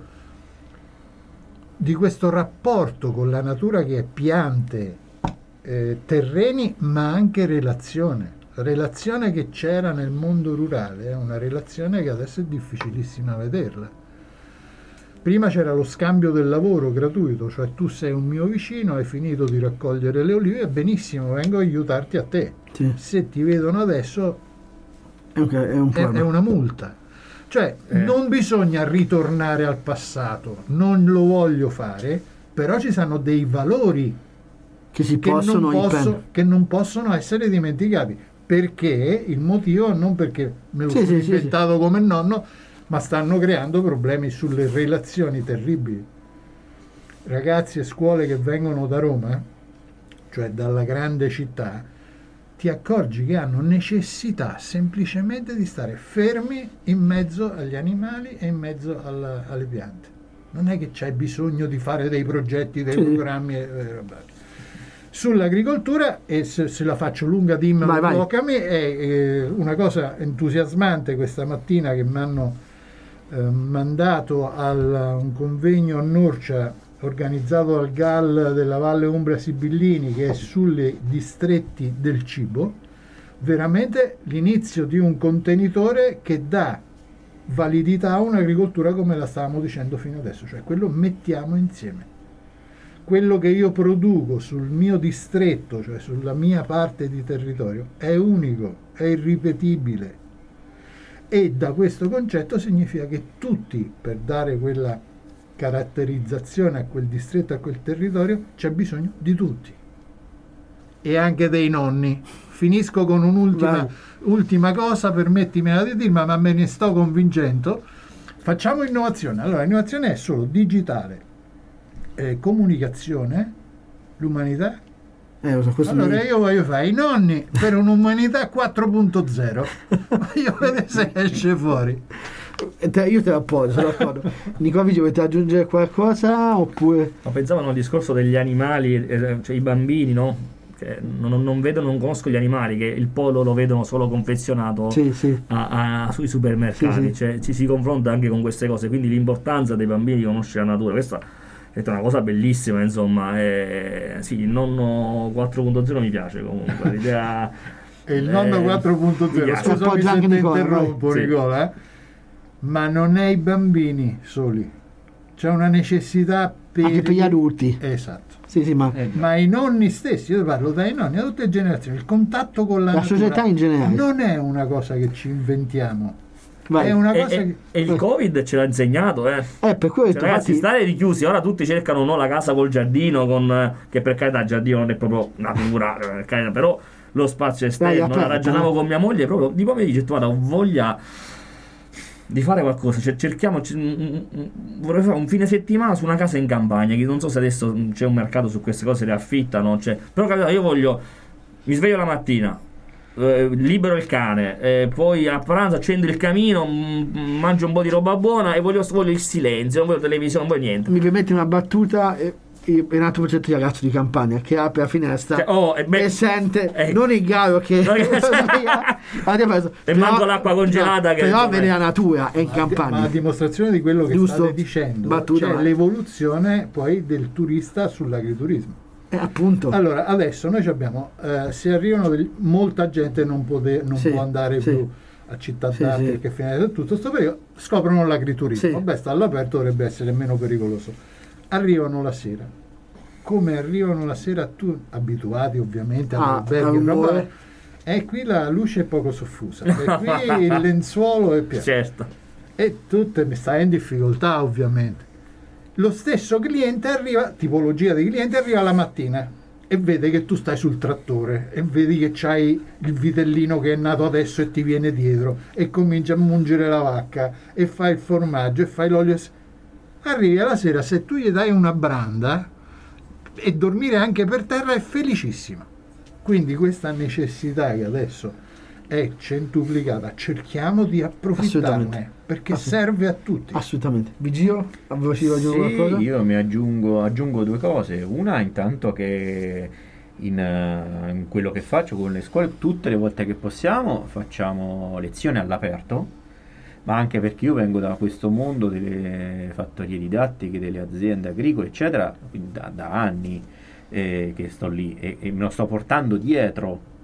di questo rapporto con la natura che è piante, eh, terreni, ma anche relazione. La relazione che c'era nel mondo rurale è una relazione che adesso è difficilissima vederla. Prima c'era lo scambio del lavoro gratuito, cioè tu sei un mio vicino, hai finito di raccogliere le olive, benissimo, vengo a aiutarti a te. Sì. Se ti vedono adesso È, un, è, un è, è una multa. Cioè Eh. non bisogna ritornare al passato, non lo voglio fare, però ci sono dei valori che si che possono non, posso- impen- che non possono essere dimenticati. Perché il motivo non perché me lo Sì, sono sì, sì, inventato come nonno, ma stanno creando problemi sulle relazioni terribili. Ragazzi e scuole che vengono da Roma, cioè dalla grande città, ti accorgi che hanno necessità semplicemente di stare fermi in mezzo agli animali e in mezzo alla- alle piante. Non è che c'hai bisogno di fare dei progetti, dei Sì. programmi e e roba. Sull'agricoltura, e se, se la faccio lunga dimmi, Vai, vai. toccami, è eh, una cosa entusiasmante questa mattina che mi hanno eh, mandato a un convegno a Norcia organizzato dal G A L della Valle Umbria Sibillini, che è sulle distretti del cibo, veramente l'inizio di un contenitore che dà validità a un'agricoltura come la stavamo dicendo fino adesso, cioè quello mettiamo insieme. Quello che io produco sul mio distretto, cioè sulla mia parte di territorio, è unico, è irripetibile. E da questo concetto significa che tutti, per dare quella caratterizzazione a quel distretto, a quel territorio, c'è bisogno di tutti. E anche dei nonni. Finisco con un'ultima Vai. ultima cosa, permettimela di dirmi, ma me ne sto convincendo. Facciamo innovazione. Allora, innovazione è solo digitale, eh, comunicazione, l'umanità. Eh, lo so, questo Allora mi- io voglio fare i nonni per un'umanità quattro punto zero. Voglio vedere se esce fuori. Eh, te- io te la appoggio, sono d'accordo. Nicola Vigio, volete aggiungere qualcosa oppure... Ma pensavano al discorso degli animali, eh, cioè i bambini, no? Che non, non vedono, non conoscono gli animali, che il pollo lo vedono solo confezionato Sì, sì. a- a- sui supermercati, Sì, sì. cioè ci si confronta anche con queste cose, quindi l'importanza dei bambini di conoscere la natura, questa è una cosa bellissima, insomma. E, sì, il nonno quattro punto zero mi piace comunque, l'idea... E il nonno eh, quattro punto zero, mi piace. scusami Appoggia se anche ti Nicola, interrompo, vai. Sì. Nicola, eh. Ma non è i bambini soli, c'è una necessità per, Anche per gli adulti. Esatto. Sì, sì, ma Eh, Ma i nonni stessi, io parlo dai nonni a tutte le generazioni, il contatto con la, la natura società in generale. non è una cosa che ci inventiamo, Vai. è una E, cosa e- che... e il Covid ce l'ha insegnato, eh. Eh, per quello ho Cioè, detto, ragazzi, infatti, stare richiusi, ora tutti cercano no, la casa col giardino, con, eh, che per carità il giardino non è proprio natura, per carità, però lo spazio esterno, aperto, la ragionavo no? con mia moglie proprio di pomeriggio, ho detto, guarda, ho voglia di fare qualcosa, cioè, cerchiamo, c- mm, mm, vorrei fare un fine settimana su una casa in campagna, che non so se adesso mm, c'è un mercato su queste cose, le affittano, cioè, però capito, io voglio, mi sveglio la mattina, eh, libero il cane, eh, poi a pranzo accendo il camino, mm, mangio un po' di roba buona e voglio, voglio il silenzio, non voglio televisione, non voglio niente. mi permetti una battuta, eh, io- è un altro progetto di ragazzo di campagna che apre la finestra Cioè, oh, e beh, e sente eh. non il gallo che No, che- Avete preso- E però- manco l'acqua congelata no, che- però vabbè. vede la natura è in Ma a campagna. dimostrazione di quello che Giusto? state dicendo, Battuta, c'è vai. l'evoluzione poi del turista sull'agriturismo. Eh, appunto. Allora, adesso noi ci abbiamo, eh, se arrivano degli- molta gente non, pote- non Sì, può andare sì. più a Città Sì, d'Arte sì. perché è finito tutto questo periodo, scoprono l'agriturismo. Sì. Vabbè, sta all'aperto, dovrebbe essere meno pericoloso. Arrivano la sera. Come arrivano la sera, tu, abituati ovviamente Ah, all'alberghi, al roba, rumore. e qui la luce è poco soffusa, e qui il lenzuolo è pieno. certo. E tu te mi stai in difficoltà, ovviamente. Lo stesso cliente arriva, tipologia di cliente, arriva la mattina e vede che tu stai sul trattore e vedi che c'hai il vitellino che è nato adesso e ti viene dietro e comincia a mungere la vacca e fai il formaggio e fai l'olio. Arrivi alla sera, se tu gli dai una branda e dormire anche per terra, è felicissima. Quindi questa necessità che adesso è centuplicata, cerchiamo di approfittarne Assolutamente. perché Assolut- serve a tutti. Assolutamente. Vigio, volevo Sì, qualcosa? io mi aggiungo, aggiungo due cose. Una, intanto, che in, eh, in quello che faccio con le scuole, tutte le volte che possiamo facciamo lezioni all'aperto, ma anche perché io vengo da questo mondo delle fattorie didattiche, delle aziende agricole, eccetera, quindi da, da anni eh, che sto lì e, e me lo sto portando dietro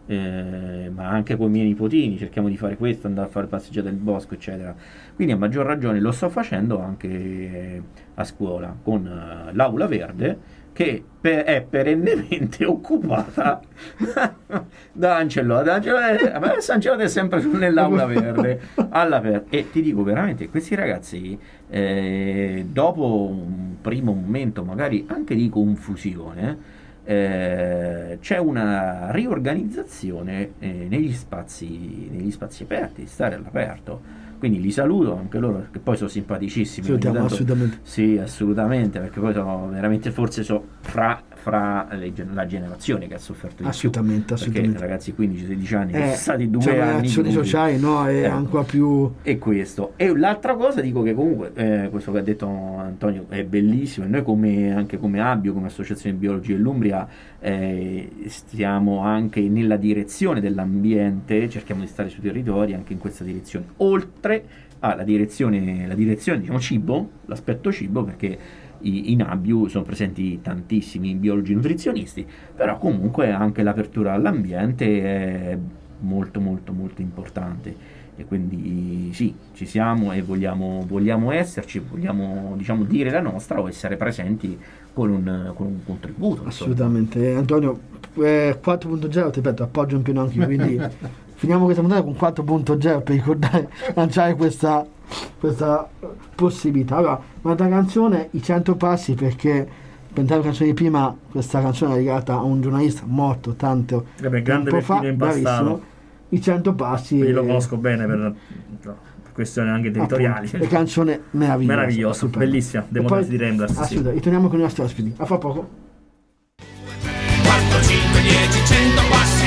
eh, ma anche con i miei nipotini cerchiamo di fare questo, andare a fare passeggiate nel bosco, eccetera. Quindi a maggior ragione lo sto facendo anche a scuola con uh, l'Aula Verde, che per, è perennemente occupata da Ancelotti. Ancelotti è sempre nell'Aula Verde all'aperto. E ti dico veramente, questi ragazzi eh, dopo un primo momento magari anche di confusione, eh, c'è una riorganizzazione eh, negli spazi negli spazi aperti, stare all'aperto. Quindi li saluto anche loro, che poi sono simpaticissimi. Salutiamo, tanto, assolutamente. Sì, assolutamente, perché poi sono veramente, forse so fra, fra le, la generazione che ha sofferto di assolutamente, più. assolutamente. Perché ragazzi quindici sedici anni, Eh, sono stati due cioè, anni. le azioni duri. sociali, no, è Eh, ancora più... E questo. E l'altra cosa, dico che comunque, eh, questo che ha detto Antonio è bellissimo, e noi come, anche come Abbio, come Associazione Biologi dell'Umbria, eh, stiamo anche nella direzione dell'ambiente, cerchiamo di stare sui territori anche in questa direzione, oltre alla direzione, la direzione diciamo cibo, l'aspetto cibo, perché i, in Abiu sono presenti tantissimi biologi nutrizionisti, però comunque anche l'apertura all'ambiente è molto molto molto importante. E quindi sì, ci siamo e vogliamo, vogliamo esserci, vogliamo diciamo dire la nostra o essere presenti con un, con un contributo. Assolutamente. Eh, Antonio, eh, quattro punto zero, ti ripeto, appoggio in pieno anche io, quindi finiamo questa puntata con quattro punto zero per ricordare, lanciare questa, questa possibilità. Allora, un'altra canzone, I cento passi, perché per la canzone di prima, questa canzone è legata a un giornalista morto tanto Vabbè, grande tempo fa, Bertino Impastato. bravissimo. I cento passi, Io lo e- conosco bene per, per questioni anche territoriali. appunto, le canzone meravigliosa, Meravigliosa, stupenda. bellissima, E The poi- Models di Rembrandt, sì. assolutamente, ritorniamo con i nostri ospiti. A fra poco. quattro, cinque, dieci, cento passi.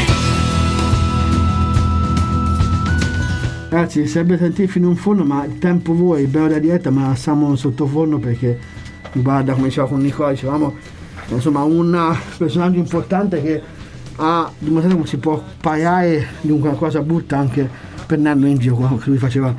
Ragazzi, sarebbe sentire fino in fondo, ma il tempo vola, il bello da diretta, ma la siamo sottofondo perché mi guarda, come diceva con Nicola, dicevamo, insomma, un personaggio importante che ha dimostrato come si può parlare di una cosa brutta anche prendendo in giro, come lui faceva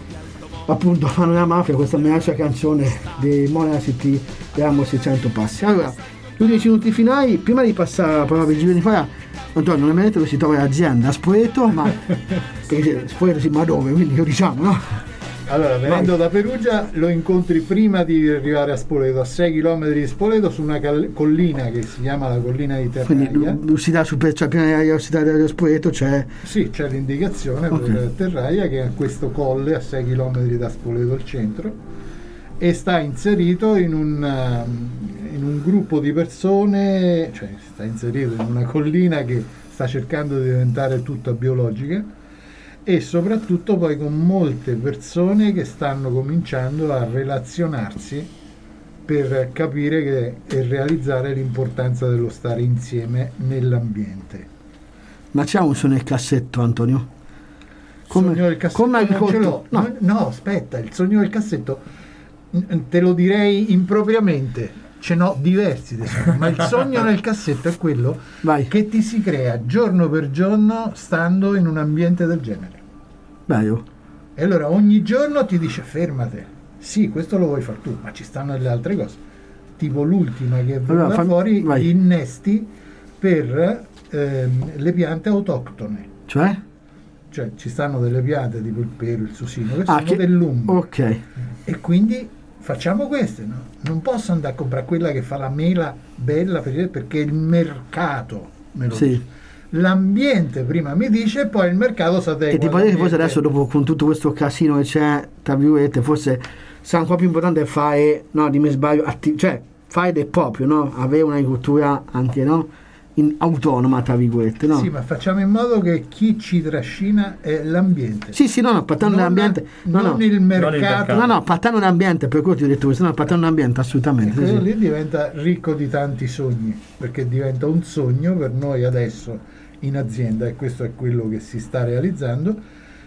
appunto a Noi la Mafia, questa meravigliosa canzone dei Modena City della seicento passi. Allora, gli unici minuti finali, prima di passare la parola per Giro di Fara, Antonio, non mi ha detto che si trova l'azienda a Spoleto, ma perché Spoleto sì, ma dove? Quindi lo diciamo, no? Allora, venendo Vai. da Perugia, lo incontri prima di arrivare a Spoleto, a sei chilometri di Spoleto, su una cal- collina che si chiama la collina di Quindi Terraia. l'università super, cioè prima dell'università dello Spoleto c'è... Sì, c'è l'indicazione Ok. per Terraia, che è questo colle a sei chilometri da Spoleto al centro, e sta inserito in un, um, in un gruppo di persone, cioè sta inserito in una collina che sta cercando di diventare tutta biologica, e soprattutto poi con molte persone che stanno cominciando a relazionarsi per capire che, e realizzare l'importanza dello stare insieme nell'ambiente. Ma c'è un suono nel cassetto, Antonio? Come, sogno del cassetto come hai non ce colto- l'ho. no. No. no, aspetta, il sogno del cassetto n- te lo direi impropriamente, ce n'ho diversi dei sogni, ma il sogno nel cassetto è quello Vai. che ti si crea giorno per giorno stando in un ambiente del genere. Bello. E allora ogni giorno ti dice fermate, sì, questo lo vuoi fare tu, ma ci stanno delle altre cose, tipo l'ultima che è venuta Allora, fammi- fuori, vai. gli innesti per ehm, le piante autoctone. Cioè? Cioè ci stanno delle piante tipo il pero, il susino, che Ah, sono che- dell'umbra. Ok. E quindi facciamo queste, no? Non posso andare a comprare quella che fa la mela bella per- perché il mercato me lo Sì. dice. L'ambiente prima mi dice e poi il mercato sa te. E ti pare che forse adesso, dopo con tutto questo casino che c'è, tra virgolette, forse sarà ancora più importante fare, no, di me sbaglio, atti- cioè fare del proprio, no? Avere un'agricoltura anche, no? In, autonoma, tra virgolette, no? Sì, ma facciamo in modo che chi ci trascina è l'ambiente. Sì, sì, no, no, partendo non, dall'ambiente. No, non no. il mercato. mercato. No, no, partendo dall'ambiente, per quello ti ho detto questo, no, partendo dall'ambiente, E assolutamente. Sì, quello sì. lì diventa ricco di tanti sogni, perché diventa un sogno per noi adesso in azienda, e questo è quello che si sta realizzando,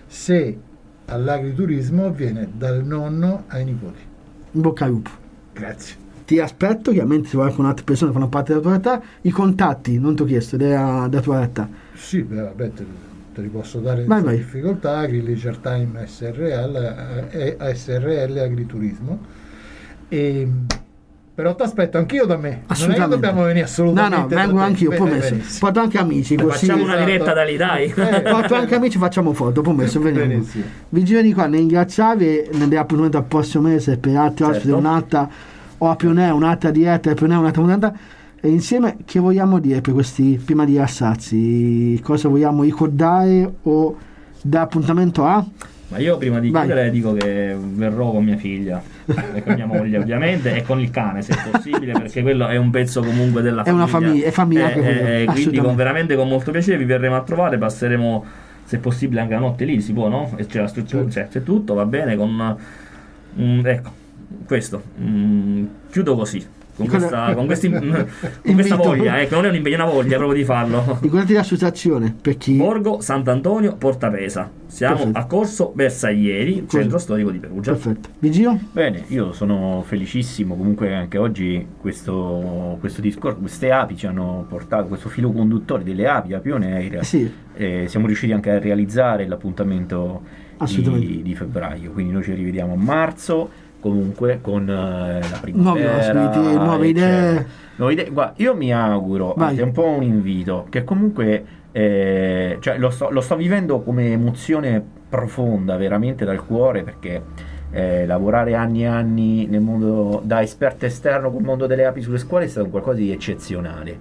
se all'agriturismo viene dal nonno ai nipoti. In bocca al lupo. Grazie. Ti aspetto, chiaramente, se vuoi con altre persone che fanno parte della tua realtà, i contatti, non ti ho chiesto, della, della tua realtà. Sì, beh, vabbè, te, te li posso dare Vai, senza vai. difficoltà. Agrileisure Time S R L, eh, S R L Agriturismo. E Però ti aspetto anch'io da me. Non è che Assolutamente. dobbiamo venire assolutamente. No, no, da vengo te. anch'io, Bene, promesso. benissimo. Porto anche amici, così. Facciamo una esatto. diretta da lì, dai. Eh, Porto anche amici, facciamo foto, promesso, veniamo. Benissimo. Vi giro di qua, ne ringraziavi, ne dai appuntamento al prossimo mese per altri Certo. ospiti, un'altra o a Pionè, un'altra diretta, a Pionè, un'altra puntata. E insieme che vogliamo dire per questi, prima di rilassarsi, cosa vogliamo ricordare o dare appuntamento a? Ma io prima di Vai. chiudere dico che verrò con mia figlia e con mia moglie ovviamente e con il cane se possibile, perché quello è un pezzo comunque della È famiglia. una famiglia- è famiglia anche Eh, quello, eh, quindi assolutamente. con, veramente con molto piacere vi verremo a trovare, passeremo se possibile anche la notte lì, si può, no? E c'è la struttura, c'è, c'è tutto, va bene con mm, ecco, questo. Mm, chiudo così. Con questa, con questi, con questa Invito. voglia, ecco, non è un impegno, è una voglia proprio di farlo. Ricordati l'associazione per chi. Borgo Sant'Antonio Portapesa. Siamo Perfetto. a Corso Bersaglieri, Così. centro storico di Perugia. Perfetto. Vigio? Bene, io sono felicissimo, comunque anche oggi questo, questo discorso, queste api ci hanno portato, questo filo conduttore delle api, Api on Air, Eh sì, eh, siamo riusciti anche a realizzare l'appuntamento Assolutamente. di, di febbraio, quindi noi ci rivediamo a marzo, comunque con eh, la Nuovi primavera, ospiti, nuove eccetera. idee. Nuove idee. Guarda, io mi auguro, Vai. anzi, è un po' un invito, che comunque eh, cioè, lo, sto, lo sto vivendo come emozione profonda, veramente dal cuore, perché eh, lavorare anni e anni nel mondo da esperto esterno col mondo delle api sulle scuole è stato qualcosa di eccezionale.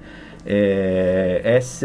Eh,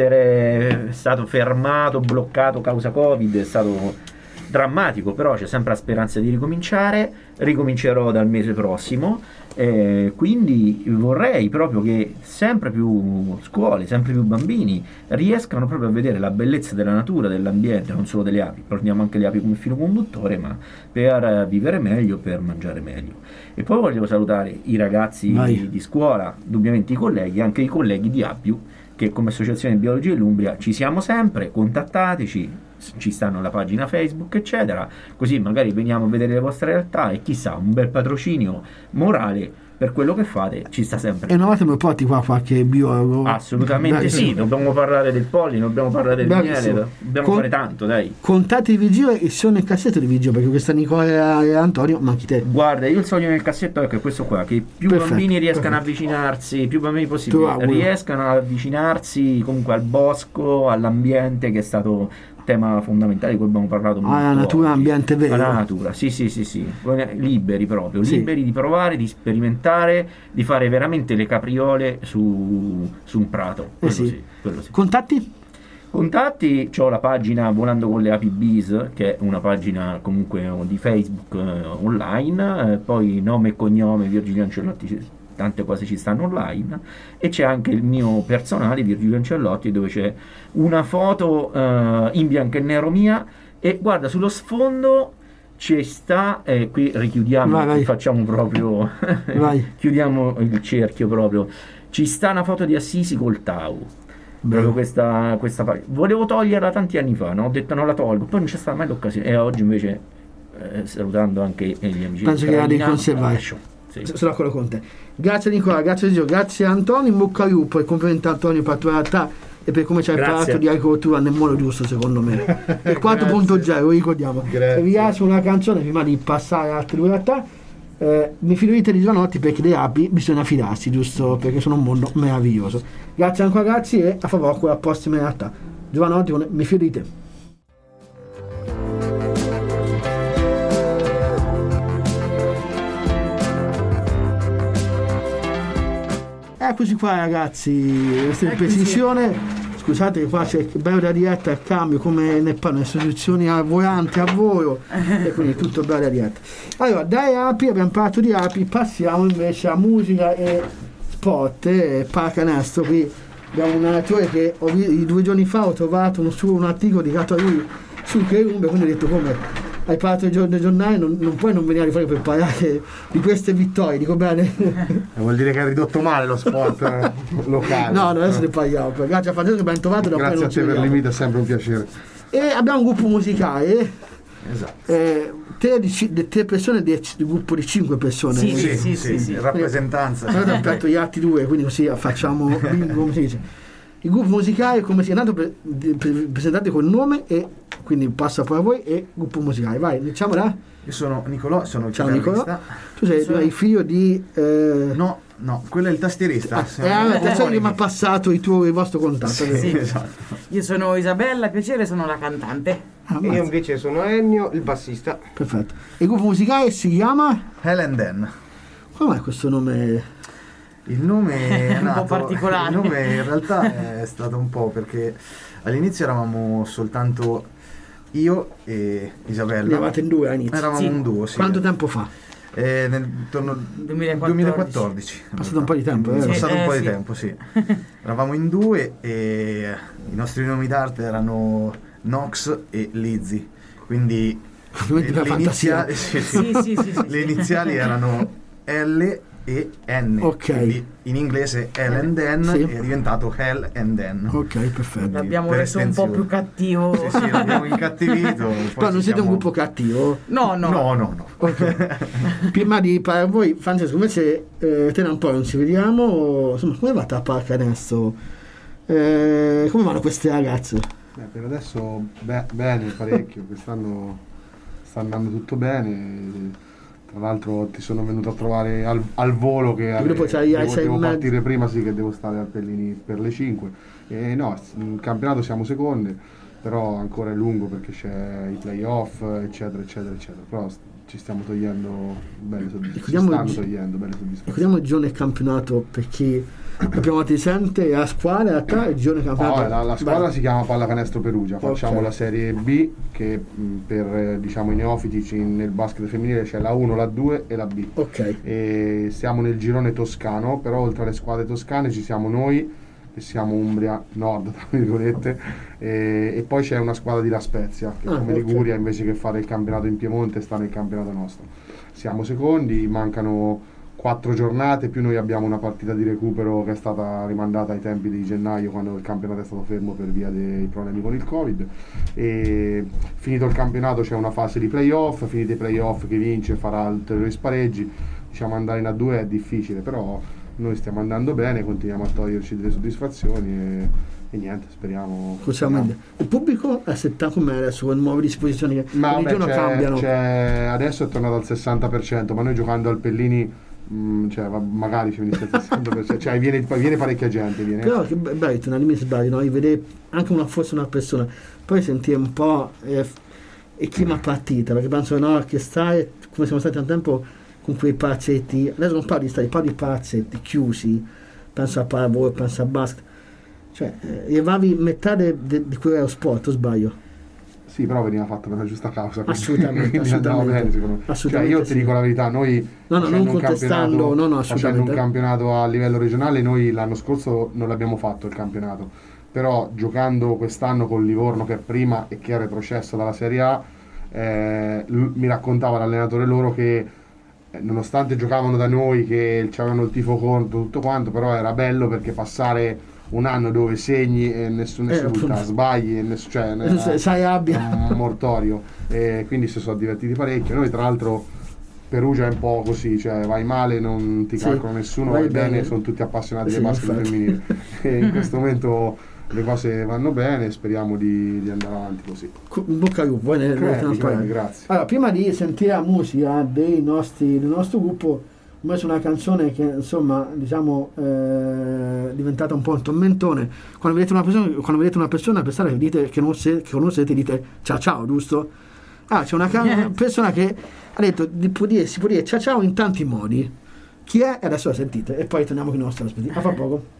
essere stato fermato, bloccato causa Covid è stato drammatico, però c'è sempre la speranza di ricominciare. Ricomincerò dal mese prossimo, eh, quindi vorrei proprio che sempre più scuole, sempre più bambini riescano proprio a vedere la bellezza della natura, dell'ambiente, non solo delle api, prendiamo anche le api come filo conduttore, ma per vivere meglio, per mangiare meglio. E poi voglio salutare i ragazzi Vai. di scuola, indubbiamente i colleghi, anche i colleghi di Appiu, che come Associazione Biologia dell'Umbria ci siamo sempre, contattateci, ci stanno la pagina Facebook eccetera, così magari veniamo a vedere le vostre realtà e chissà, un bel patrocinio morale per quello che fate ci sta sempre. E una volta mi porti qua qualche biologo? Assolutamente Dai, sì, dobbiamo parlare del polline, dobbiamo parlare del Bravissimo. miele, dobbiamo Con- fare tanto, dai. Contatti di Vigio e sono nel cassetto di Vigio, perché questa Nicola e Antonio manchi te. Guarda, io il sogno nel cassetto è che questo qua, che più Perfetto, bambini riescano perfetto. a avvicinarsi, più bambini possibili Tu auguro. riescano ad avvicinarsi comunque al bosco, all'ambiente, che è stato tema fondamentale di cui abbiamo parlato molto la natura, oggi. ambiente vero. La natura, sì sì sì sì, liberi proprio, Sì. liberi di provare, di sperimentare, di fare veramente le capriole su, su un prato. Quello sì. sì, quello sì. Contatti? Contatti, ho la pagina Volando con le Api Bees, che è una pagina comunque di Facebook eh, online, eh, poi nome e cognome Virgilio Ancellotti, ci- tante cose ci stanno online, e c'è anche il mio personale Virgilio Ancellotti, dove c'è una foto eh, in bianco e nero mia, e guarda, sullo sfondo ci sta, eh, qui richiudiamo, Vai, vai. facciamo proprio Vai. chiudiamo il cerchio proprio, ci sta una foto di Assisi col Tau. Proprio questa, questa pagina. Volevo toglierla tanti anni fa, no? Ho detto non la tolgo, poi non c'è stata mai l'occasione. E oggi invece, eh, salutando anche gli amici Penso di che la devi Carolina, conservare. la lascio. Sì. S- Sono d'accordo con te. Grazie Nicola, grazie Vigio, grazie Antonio, in bocca al lupo e complimenti a Antonio per la tua realtà e per come ci hai Grazie. parlato di agricoltura nel modo giusto secondo me. Il quattro punto zero, lo ricordiamo. Grazie. E vi lascio una canzone prima di passare a altre due realtà. Eh, mi fido di te di Giovanotti, perché le api bisogna fidarsi, giusto? Perché sono un mondo meraviglioso. Grazie ancora ragazzi e a favore con la prossima realtà. Giovanotti, con- mi fido di te. Eccoci qua ragazzi, questa è precisione. Scusate che qua c'è bello da diretta il cambio come ne parlo, le soluzioni a volanti a volo e quindi tutto bello da diretta. Allora, dai api, abbiamo parlato di api, passiamo invece a musica e sport e pallacanestro. Qui abbiamo un allenatore che ho vi- due giorni fa ho trovato un, suo, un articolo dedicato a lui sul Cherumbe, quindi ho detto come hai parlato del giorno- del giornale, non, non puoi non venire fuori per parlare di queste vittorie, dico bene? Vuol dire che hai ridotto male lo sport eh, locale. No, no, adesso ne parliamo. Poi. Grazie a Francesco che ben trovato. da poi Grazie non a ci te per vediamo. l'invito, è sempre un piacere. E abbiamo un gruppo musicale. Esatto. Eh, tre, di ci- di tre persone del del gruppo di cinque persone. Sì, Eh, sì, sì, sì. Rappresentanza. Noi abbiamo aperto gli altri due, quindi così facciamo bingo, come si dice. Il gruppo musicale, come si è nato, pre- pre- presentate col nome e quindi passa poi a voi e gruppo musicale. Vai, diciamo là. Io sono Nicolò, sono il Ciao chitarrista. Nicolò. Tu sei, tu Sono- sei figlio di... eh, No, No, quello è il tastierista. Ah, eh, adesso mi ha passato i tuoi, il vostro contatto. Sì, Sì. esatto. Io sono Isabella, piacere, sono la cantante. Ah, E io ammazza. invece sono Ennio, il bassista. Perfetto. E il gruppo musicale si chiama? Helen Den. Come è questo nome? Il nome è Un po' nato- particolare. Il nome in realtà è stato un po' perché all'inizio eravamo soltanto io e Isabella. Eravate in due all'inizio. Eravamo Sì. un duo, sì. Quanto tempo fa? Eh, nel torno duemilaquattordici. duemilaquattordici. È passato un po' di tempo, È eh? passato Sì, un po' eh, di sì. tempo, sì. Eravamo in due e i nostri nomi d'arte erano Nox e Lizzy. Quindi Complimenti per la le iniziali, fantasia. sì, sì. Sì, sì, sì, sì, le sì. iniziali erano L e N. Ok. Quindi in inglese Helen Den Sì. è diventato Hell and Den. Ok, perfetto. L'abbiamo per reso un po' estensione. più cattivo. Sì, sì, l'abbiamo incattivito. poi Però non ci siete un siamo- gruppo cattivo. No, no. No, no, no. Ok. Prima di parlare a voi, Francesco, invece eh, te da un po' non ci vediamo. Insomma, come va a Parca adesso? Eh, come vanno queste ragazze? Beh, per adesso be- bene, parecchio, quest'anno sta andando tutto bene. Tra l'altro ti sono venuto a trovare al, al volo che Perché dopo c'hai- hai devo, sei devo e mezzo. partire prima, sì, che devo stare al Pellini per le cinque. E no, in campionato siamo seconde, però ancora è lungo perché c'è i playoff, eccetera, eccetera, eccetera. Però st- ci stiamo togliendo belle soddisfazioni. Ci Ricordiamo stanno il gi- togliendo belle soddisfazioni. Ricordiamo il giorno del campionato per chi la prima volta si sente, la squadra in realtà il giorno del campionato. No, la, la squadra Beh, si chiama Pallacanestro Perugia, facciamo Ok. la serie B che mh, per eh, diciamo i neofiti ci- nel basket femminile c'è la uno, la due e la B. Ok. E siamo nel girone toscano, però oltre alle squadre toscane ci siamo noi che siamo Umbria Nord, tra virgolette, e, e poi c'è una squadra di La Spezia che Ah, come ok. Liguria invece che fare il campionato in Piemonte sta nel campionato nostro. Siamo secondi, mancano quattro giornate, più noi abbiamo una partita di recupero che è stata rimandata ai tempi di gennaio quando il campionato è stato fermo per via dei problemi con il Covid. E finito il campionato c'è una fase di playoff, finiti i playoff chi vince farà ulteriori spareggi. Diciamo andare in A due è difficile, però noi stiamo andando bene, continuiamo a toglierci delle soddisfazioni e, e niente, speriamo. Crucialmente. Il pubblico è settato come adesso con nuove disposizioni che Ma ogni vabbè, giorno c'è- cambiano. c'è- adesso è tornato al sessanta per cento, ma noi giocando al Pellini mh, cioè, va- magari ci venisse al sessanta per cento, cioè viene, viene parecchia gente. Viene. Però che be- bello, non mi sbaglio, no? Di vedere anche una, forse una persona, poi sentire un po' eh, f- il clima partita, perché penso no, che stai, come siamo stati tanto tempo con quei palazzetti, adesso non parlo di stadi, parlo di palazzetti chiusi, penso a pallavolo, penso a basket, cioè eh, llevavi metà de- de- di quello sport, o sbaglio? Sì, però veniva fatto per la giusta causa. quindi- Assolutamente, quindi andava assolutamente. bene, secondo me. Cioè, Assolutamente io ti sì. dico la verità, noi No, no, facendo non un contestando, campionato- no, no, facendo assolutamente. un campionato a livello regionale, noi l'anno scorso non l'abbiamo fatto il campionato, però giocando quest'anno con Livorno che è prima e che è retrocesso dalla Serie A, eh, l- mi raccontava l'allenatore loro che eh, nonostante giocavano da noi, che avevano il tifo contro, tutto quanto, però era bello perché passare un anno dove segni e nessuno Eh, risulta, appunto. sbagli e nessuno, cioè, Eh, sai- sai abbia. un mortorio, e quindi si sono divertiti parecchio. Noi tra l'altro Perugia è un po' così, cioè vai male non ti Sì, calcola nessuno, vai vai bene, bene. sono tutti appassionati Sì, del basket infatti. femminile e in questo momento le cose vanno bene e speriamo di, di andare avanti così. Co- in bocca al lupo, voi ne, ne Credi, stiamo parlando. credi, grazie. Allora, prima di sentire la musica dei nostri, del nostro gruppo, ho messo una canzone che insomma diciamo eh, è diventata un po' un tormentone. Quando vedete una persona, quando vedete una persona, persona che dite che, non se- che conoscete, dite ciao ciao, giusto? Ah, c'è una, ca- una persona che ha detto di, può dire, si può dire ciao ciao in tanti modi. Chi è? E adesso la sentite e poi torniamo con i nostri ospiti. A fra poco.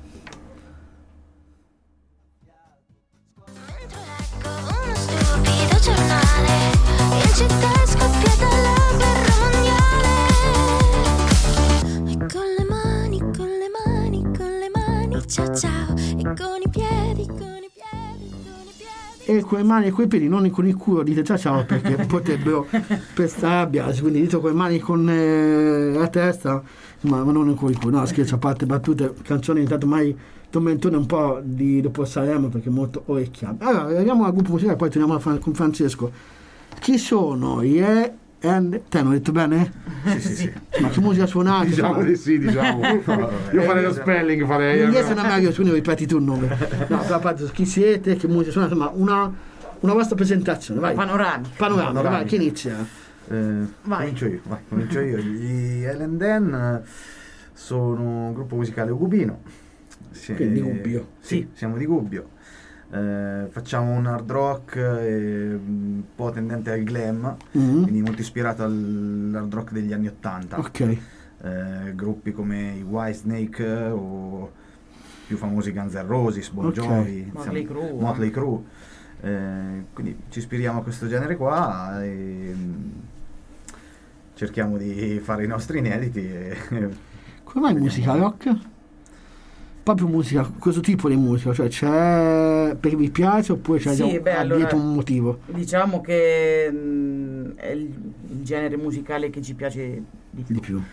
Uno stupido giornale, in città è scoppiata la guerra mondiale. E con le mani, con le mani, con le mani, ciao ciao. E con i piedi, con i piedi, con i piedi. E con le mani e coi piedi, non con il culo, dite ciao ciao perché potrebbero pestare arrabbiarsi, quindi dite con le mani con eh, la testa, ma, ma non con il culo. No, scherzo a parte, battute, canzoni intanto mai tormentone un po' di dopo Sanremo perché è molto orecchiabile. Allora, arriviamo al gruppo musicale, poi torniamo a Fran- con Francesco. Chi sono gli E and te, hanno detto bene? Sì, sì, sì. Ma che musica suonate? Diciamo di sì, diciamo. Io farei lo spelling, farei. Gli E sono meglio, tu ne ripeti tu il nome. No, però a parte chi siete, che musica suonate, ma una, una vostra presentazione, vai. Panoramica. Panoramica, vai, Panoramica. chi inizia? Eh, Vai. comincio io, vai, comincio io. Gli Helen Den sono un gruppo musicale ugubino. Sì, Quindi Gubbio. Sì, Sì. siamo di Gubbio. Eh, facciamo un hard rock eh, un po' tendente al glam, Mm. quindi molto ispirato all'hard rock degli anni ottanta. Ok. Eh, gruppi come i Whitesnake eh, o più famosi Guns N' Roses, Bon Ok. Jovi, Motley insomma, Crue. Motley Crue. Eh, quindi ci ispiriamo a questo genere qua e mm, cerchiamo di fare i nostri inediti e Come mai musica rock? Proprio musica, questo tipo di musica, cioè c'è perché vi piace oppure c'è Sì, già beh, allora- dietro un motivo? Diciamo che mh, è il, il genere musicale che ci piace di più. Di più.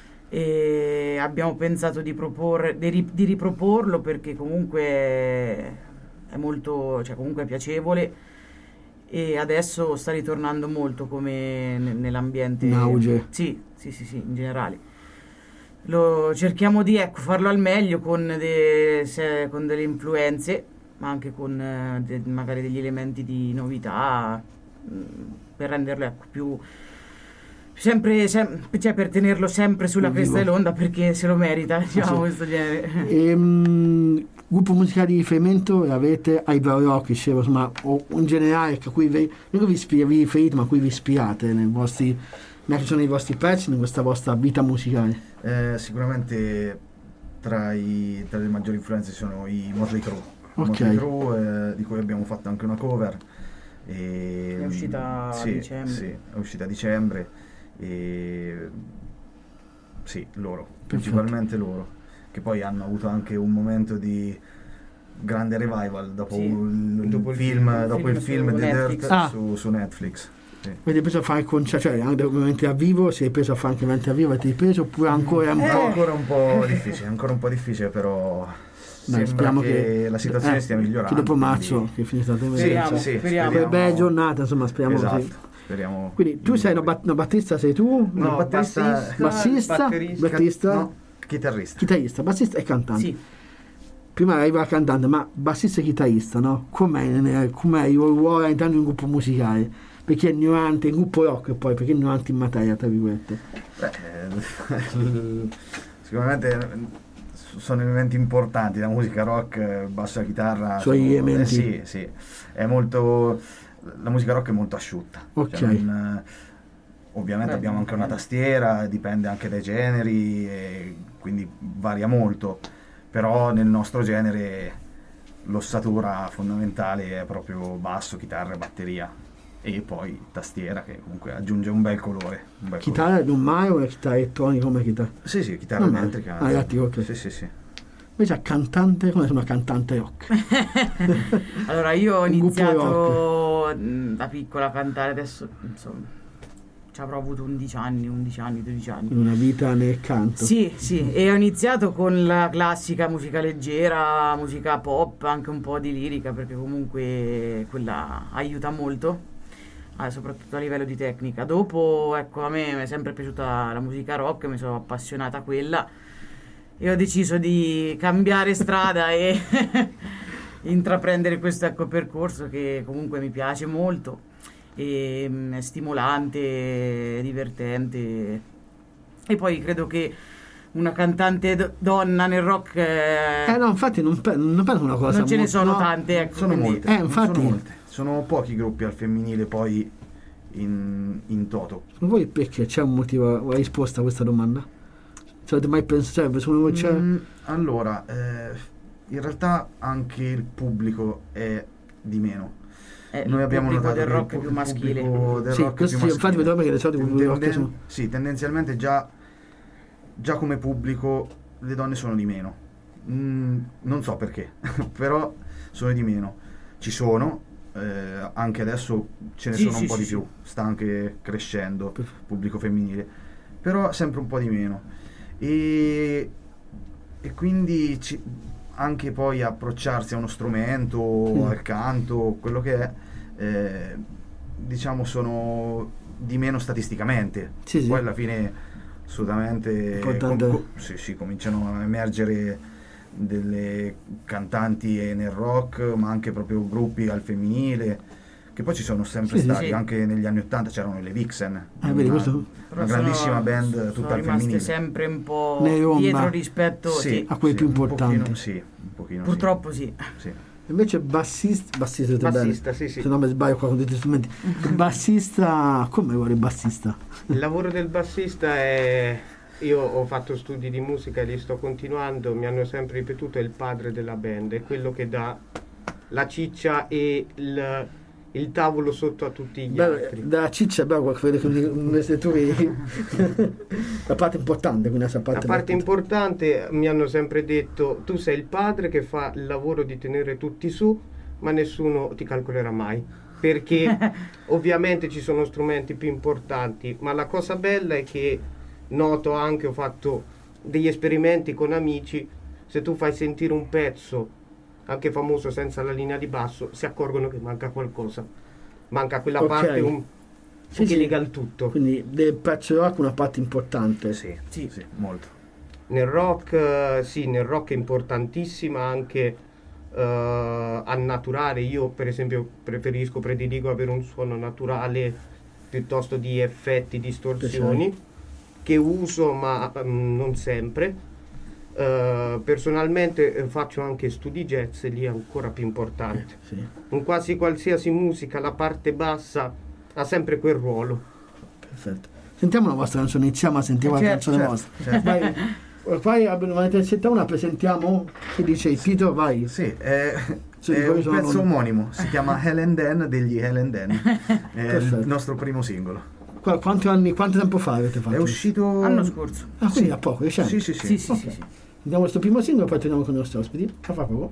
E abbiamo pensato di, proporre, di, ri- di riproporlo perché comunque è molto, cioè comunque è piacevole e adesso sta ritornando molto come ne- nell'ambiente. In auge. Sì, sì, sì, sì, in generale. Lo cerchiamo di ecco, farlo al meglio con, de- se- con delle influenze, ma anche con eh, de- magari degli elementi di novità mh, per renderlo ecco, più sempre, sem- cioè per tenerlo sempre sulla Vivo. cresta dell'onda perché se lo merita, diciamo, sì. questo genere. Ehm, gruppo musicale di riferimento avete ai Bar Rock, dicevo, insomma, o in generale a cui vi, non che vi, ispir- vi riferite, ma a cui vi ispirate nei vostri, ma che sono i vostri pezzi in questa vostra vita musicale? Eh, sicuramente tra, i, tra le maggiori influenze sono i Motley Crue. Ok. Motley Crue, eh, di cui abbiamo fatto anche una cover. E, È uscita a sì, dicembre. Sì, è uscita a dicembre. E, sì, loro, principalmente loro, che poi hanno avuto anche un momento di grande revival dopo, Sì. il, Dopo il film, film. dopo Film il film su The Netflix. Dirt Ah. su, su Netflix. Sì. Avete preso a fare concerti, cioè anche ovviamente a vivo, si è preso a fare anche eventi a vivo, avete ripreso oppure ancora un È po'? ancora un po' difficile, ancora un po' difficile, però Dai, sembra speriamo che, che la situazione eh, stia migliorando. che dopo quindi- marzo che è finita la Sì, Speriamo, sì, speriamo. le belle giornate, insomma, speriamo Esatto, così. speriamo. Quindi tu sei una, bat- una battista, sei tu? No, No, bassista, bassista, Bassista, batterista, battista, no, chitarrista. chitarrista, bassista e cantante. Sì. Prima arriva la cantante, ma bassista e chitarrista, no? Com'è, com'è il ruolo all'interno di un gruppo musicale? Perché è ignorante, in gruppo rock poi, perché è ignorante in materia, tra virgolette. Beh, eh, sicuramente eh, sono elementi importanti, la musica rock, eh, basso e la chitarra. Sono gli sono- eh, elementi. sì, sì, è molto, la musica rock è molto asciutta. Ok. Cioè, non, eh, ovviamente Beh, abbiamo anche una tastiera, dipende anche dai generi, e quindi varia molto, però nel nostro genere l'ossatura fondamentale è proprio basso, chitarra e batteria. E poi tastiera che comunque aggiunge un bel colore. Un bel Chitarra non mai o una chitarra elettronica come chitarra? colore. Sì, sì, chitarra Non male. elettrica. Ah, elettrica, ok. Sì, sì, sì. Invece a cantante, come sono una cantante rock? Allora io ho Un gruppo iniziato mh, da piccola a cantare, adesso insomma ci avrò avuto undici anni, undici anni, dodici anni. In una vita nel canto. Sì, sì, e ho iniziato con la classica musica leggera, musica pop, anche un po' di lirica, perché comunque quella aiuta molto, eh, soprattutto a livello di tecnica. Dopo, ecco, a me mi è sempre piaciuta la musica rock, mi sono appassionata a quella e ho deciso di cambiare strada e intraprendere questo ecco, percorso che comunque mi piace molto. E, mm, è stimolante, è divertente e poi credo che una cantante do- donna nel rock eh, Eh no, infatti non, pe- non penso una cosa non ce ne molto- sono no. tante ecco, Sono quindi- molte. Eh, non infatti. Sono molte. Sono pochi gruppi al femminile poi in, in toto. Secondo voi perché c'è un motivo, una risposta a questa domanda? Ci avete mai pensato? Cioè, secondo voi c'è... Mm, allora, eh, in realtà anche il pubblico è di meno. eh, Noi abbiamo il pubblico notato del che rock il è più pu- maschile. pubblico del Sì, rock è questo più sì, infatti maschile. vedo perché le solite Tenden- gruppi rock sono- Sì, tendenzialmente già, già come pubblico le donne sono di meno. Mm, non so perché, però sono di meno. Ci sono, eh, anche adesso ce ne Sì, sono sì, un po' sì, di sì. più, sta anche crescendo il pubblico femminile, però sempre un po' di meno. E, e quindi ci- anche poi approcciarsi a uno strumento, Mm. al canto, quello che è, eh, diciamo sono di meno statisticamente. Sì, sì. Poi alla fine assolutamente Importante. com- com- sì, sì, cominciano a emergere delle cantanti nel rock, ma anche proprio gruppi al femminile, che poi ci sono sempre Sì, sì, stati, sì. anche negli anni ottanta c'erano le Vixen, Ah, vedi, una, questo- Però una sono- grandissima band sono tutta al rimaste femminile. sempre un po' Nelle ombra. dietro rispetto Sì, a quelli più un importanti. pochino, sì, un pochino sì. purtroppo sì. Sì. Invece bassista, bassista, siete Bassista, belli. sì, sì. Se non mi sbaglio qua con tutti gli strumenti. Il bassista, come vuole il bassista? Il lavoro del bassista è... Io ho fatto studi di musica e li sto continuando, mi hanno sempre ripetuto, è il padre della band, è quello che dà la ciccia e il, il tavolo sotto a tutti gli Bello, altri. da ciccia è bello quello che un settori la parte importante, quindi essa La parte, parte importante, mi hanno sempre detto, tu sei il padre che fa il lavoro di tenere tutti su, ma nessuno ti calcolerà mai. Perché ovviamente ci sono strumenti più importanti, ma la cosa bella è che noto anche, ho fatto degli esperimenti con amici, se tu fai sentire un pezzo anche famoso senza la linea di basso, si accorgono che manca qualcosa, manca quella Ok. parte un, Sì, che sì. lega il tutto. Quindi del pezzo rock una parte importante. Sì, Sì. sì, molto. Nel rock, eh, sì, nel rock è importantissima anche eh, annaturare. Io per esempio preferisco, prediligo avere un suono naturale piuttosto di effetti, distorsioni, che uso ma mm, non sempre. Eh, personalmente eh, faccio anche studi jazz e lì è ancora più importante. Sì. In quasi qualsiasi musica la parte bassa ha sempre quel ruolo. Perfetto. Sentiamo la vostra canzone, iniziamo a sentire la Certo, canzone certo, vostra. certo. Vai, poi abbiamo una, presentiamo, che dice il titolo, vai. Sì, è, Sì, è poi un sono- pezzo omonimo, si chiama Helen Dan degli Helen Dan, è Perfetto. il nostro primo singolo. Qua- quanti anni, quanto tempo fa avete fatto? È uscito... L'anno scorso. Ah, quindi sì. a poco, recente. Sì, sì, sì. Sì, sì, Ok. sì, sì. Andiamo questo primo singolo e poi torniamo con i nostri ospiti. A fra poco.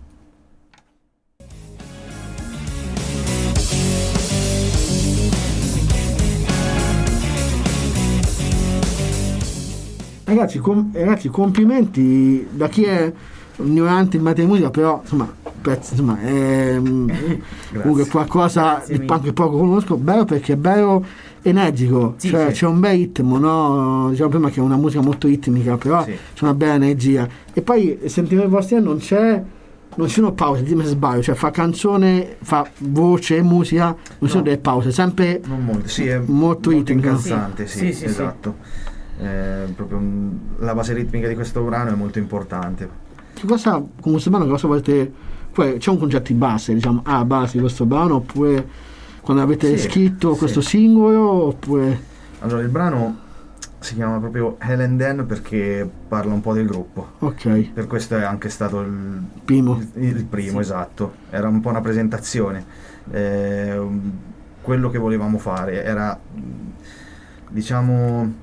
Ragazzi, com- ragazzi, complimenti da chi è ignorante in materia di musica, però insomma, pezzi, insomma, ehm, comunque qualcosa Grazie di mille. anche poco conosco, bello perché è bello energico, Sì, cioè sì. c'è un bel ritmo, no? Diciamo prima che è una musica molto ritmica, però Sì. c'è una bella energia. E poi sentire i vostri non c'è, non ci sono pause, dimmi se sbaglio, cioè fa canzone, fa voce, musica, non ci sono No. delle pause, sempre Non molto, sì, è Molto molto, ritmico. incalzante, sì, Sì, sì, sì, esatto. Eh, proprio un- la base ritmica di questo brano è molto importante. che cosa, con questo brano cosa volete, poi c'è un concetto di base, diciamo, ah, base di questo brano, oppure quando avete Sì, scritto sì. questo singolo, oppure Allora, il brano si chiama proprio Helen Dan perché parla un po' del gruppo. ok, Per questo è anche stato il primo. il, il primo, esatto. Era un po' una presentazione. Eh, quello che volevamo fare era, diciamo,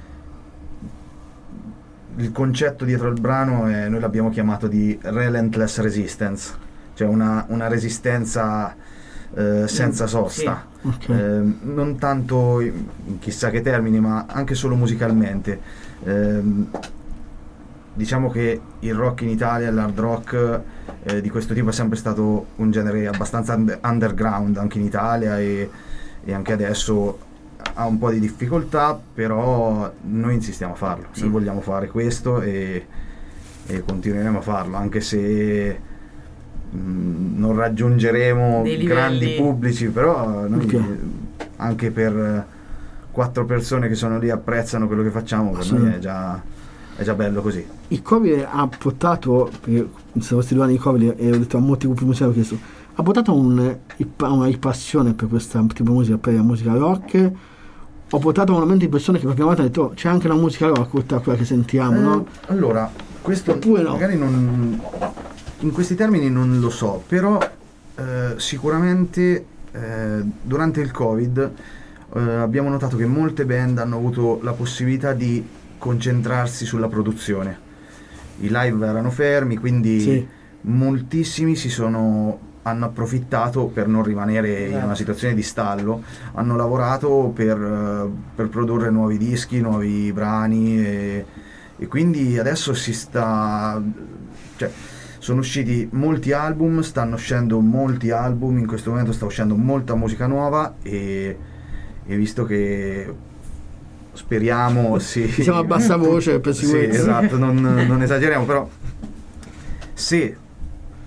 il concetto dietro il brano è, noi l'abbiamo chiamato di relentless resistance, cioè una, una resistenza eh, senza sosta. Ok. Eh, non tanto in in chissà che termini, ma anche solo musicalmente. Ehm, diciamo che il rock in Italia, l'hard rock eh, di questo tipo è sempre stato un genere abbastanza under- underground anche in Italia e, e anche adesso ha un po' di difficoltà, però noi insistiamo a farlo, Sì. noi vogliamo fare questo e, e continueremo a farlo, anche se mh, non raggiungeremo Dei grandi livelli. pubblici, però noi Ok. anche per eh, quattro persone che sono lì e apprezzano quello che facciamo, per noi è già, è già bello così. Il Covid ha portato, perché se vostri due anni di Covid e ho detto a molti gruppi musicali questo, ha portato un, una passione per questa tipo di musica, per la musica rock. Ho portato un momento di persone che per prima volta hanno detto "Oh, c'è anche una musica rock oltre a quella che sentiamo, Eh, no?" Allora, questo Oppure no? magari non, in questi termini non lo so, però eh, sicuramente eh, durante il Covid eh, abbiamo notato che molte band hanno avuto la possibilità di concentrarsi sulla produzione. I live erano fermi, quindi Sì. moltissimi si sono hanno approfittato per non rimanere in una situazione di stallo, hanno lavorato per, eh, per produrre nuovi dischi, nuovi brani e, e quindi adesso si sta, cioè, sono usciti molti album, stanno uscendo molti album, in questo momento sta uscendo molta musica nuova e, e visto che speriamo sì, Diciamo a bassa voce per sì, sicurezza. esatto, non, non esageriamo, però se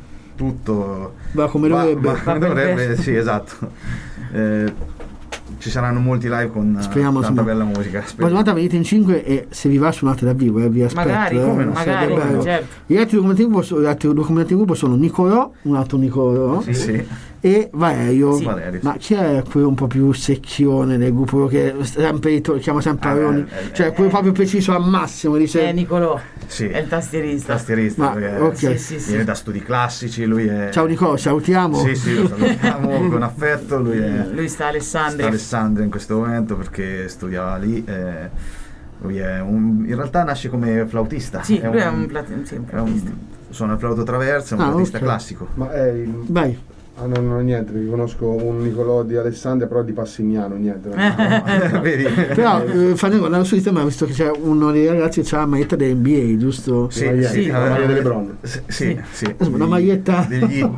tutto va come va, dovrebbe, va come dovrebbe, sì, esatto. Eh, ci saranno molti live con speriamo, tanta insomma, bella musica. ma domanda venite in cinque e se vi va suonate dal vivo, eh, vi aspetto. Magari, eh, come no, magari, bello. certo. Gli altri documenti in gruppo, gli altri documenti in gruppo sono Nicolò, un altro Nicolò, Sì, sì. e Valerio. Sì. Valerio, sì. Ma chi è quello un po' più secchione del gruppo, quello che sempre chiama sempre Ah, Aroni, eh, eh, cioè quello proprio preciso al massimo, dice Eh, Nicolò Sì. è il tastierista. Tastierista, Ma, lui è- ok. Sì, sì, sì. viene da studi classici, lui è ciao Nicolò, salutiamo. Sì, sì, lo salutiamo con affetto, lui è Lui sta a Alessandria. sta a Alessandria in questo momento perché studiava lì. eh, lui è un, in realtà nasce come flautista. Sì, lui è un, plat- sì, un è un- flautista. suona il flauto traverso, è un Ah, flautista ok. classico. Ma è il... Vai. Ah, no, no, niente, riconosco un Nicolò di Alessandria, però di Passignano, niente. Vedi? Però eh, fanno una su di te, ma visto che c'è uno dei ragazzi che ha la maglietta del N B A, giusto? Sì, Maglietta, sì, la eh, maglia delle Bron, Sì, sì, sì. Insomma, una maglietta degli hit.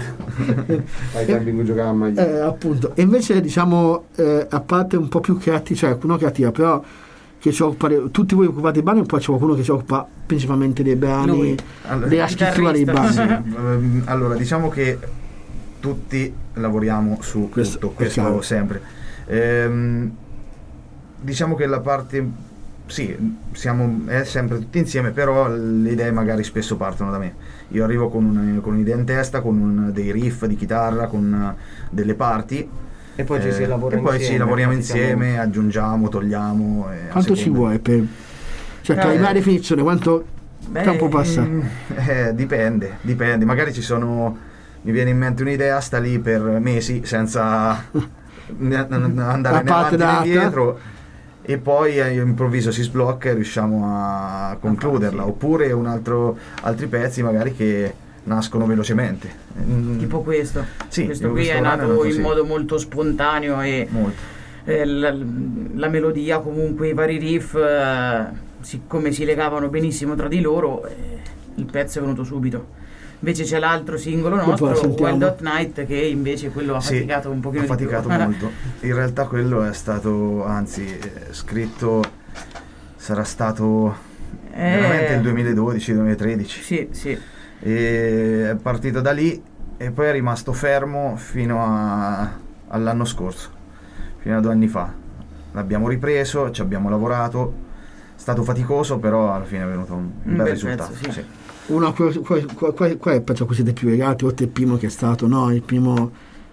ai tempi in cui giocava a maglietta. Eh, appunto. E invece diciamo eh, a parte un po' più creativa, cioè uno creativa, però che si occupa de- tutti voi occupate dei brani, e poi c'è qualcuno che si occupa principalmente dei brani, Lui. Allora, della scrittura dei brani. Sì, ehm, allora diciamo che tutti lavoriamo su Questo tutto, è questo chiaro. sempre. Ehm, diciamo che la parte, sì, siamo è sempre tutti insieme, però le idee magari spesso partono da me. Io arrivo con, un- con un'idea in testa, con un- dei riff di chitarra, con uh, delle parti. E poi ci si eh, lavora e poi insieme, ci lavoriamo praticamente. insieme, aggiungiamo, togliamo. e a Quanto ci seconda- vuoi per cioè per Eh. arrivare a definizione, quanto Beh, tempo passa? Mm, eh, dipende, dipende. Magari ci sono. Mi viene in mente un'idea, sta lì per mesi senza n- n- andare La né parte avanti né data. indietro. E poi all'improvviso si sblocca e riusciamo a concluderla. Oppure un altro, altri pezzi magari che nascono velocemente. Mm, Tipo questo. Sì, questo tipo qui questo è brano nato è nato in così. modo molto spontaneo e molto. eh, la, la melodia, comunque i vari riff, eh, siccome si legavano benissimo tra di loro, eh, il pezzo è venuto subito. Invece c'è l'altro singolo Dopo la nostro, sentiamo. Wild Hot Night, che invece quello ha Sì, faticato un pochino ha faticato di più. molto. In realtà quello è stato, anzi, eh, scritto sarà stato Eh, veramente il duemiladodici duemilatredici. Sì, sì. E è partito da lì e poi è rimasto fermo fino a- all'anno scorso, fino a due anni fa. L'abbiamo ripreso, ci abbiamo lavorato, è stato faticoso, però alla fine è venuto un, un Un bel bel risultato. pezzo, sì. sì. Una, qual, qual, qual, qual è il pezzo a cui siete più legati, oltre il primo che è stato, no? Il primo,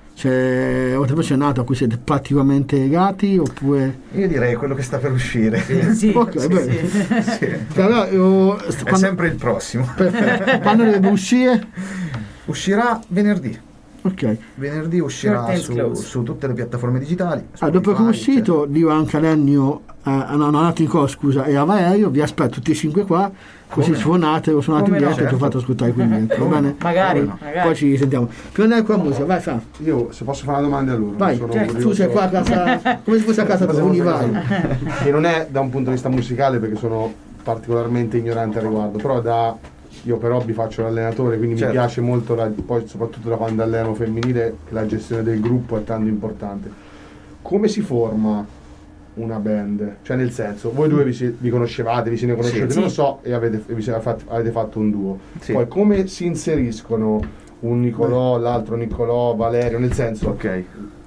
cioè, oltre il nato a cui siete particolarmente legati, oppure... Io direi quello che sta per uscire. Sì, Ok, sì, bene. sì. Sì. Però, io- È quando, sempre il prossimo. perfetto. Quando dovrebbe uscire? Uscirà venerdì. Ok. Venerdì uscirà Curtains su, close. su tutte le piattaforme digitali. Ah, dopo che è Spotify, uscito, dico anche a Lennio, eh, no, no, a Nico, scusa, e a Valerio, vi aspetto tutti e cinque qua, così Come no? suonate, lo suonate in Come no, diretta e ti ho certo. fatto ascoltare qui dentro, va Come bene? Magari, Come no? magari. Poi ci sentiamo. Prima di andare con la musica, vai Fra. Io, se posso fare una domanda a loro, Vai, sono cioè, curioso. tu sei qua a casa, come se fossi a casa tua, quindi vai. E non è da un punto di vista musicale perché sono particolarmente ignorante al riguardo, però da io per hobby faccio l'allenatore, quindi Certo. mi piace molto, la- poi soprattutto da quando alleno femminile, che la gestione del gruppo è tanto importante. Come si forma una band? Cioè nel senso, voi due vi, si- vi conoscevate, vi siete conosciuti, Sì. non lo so, e avete, e vi siete fatti- avete fatto un duo. Sì. Poi come si inseriscono un Nicolò, l'altro Nicolò, Valerio, nel senso... Ok.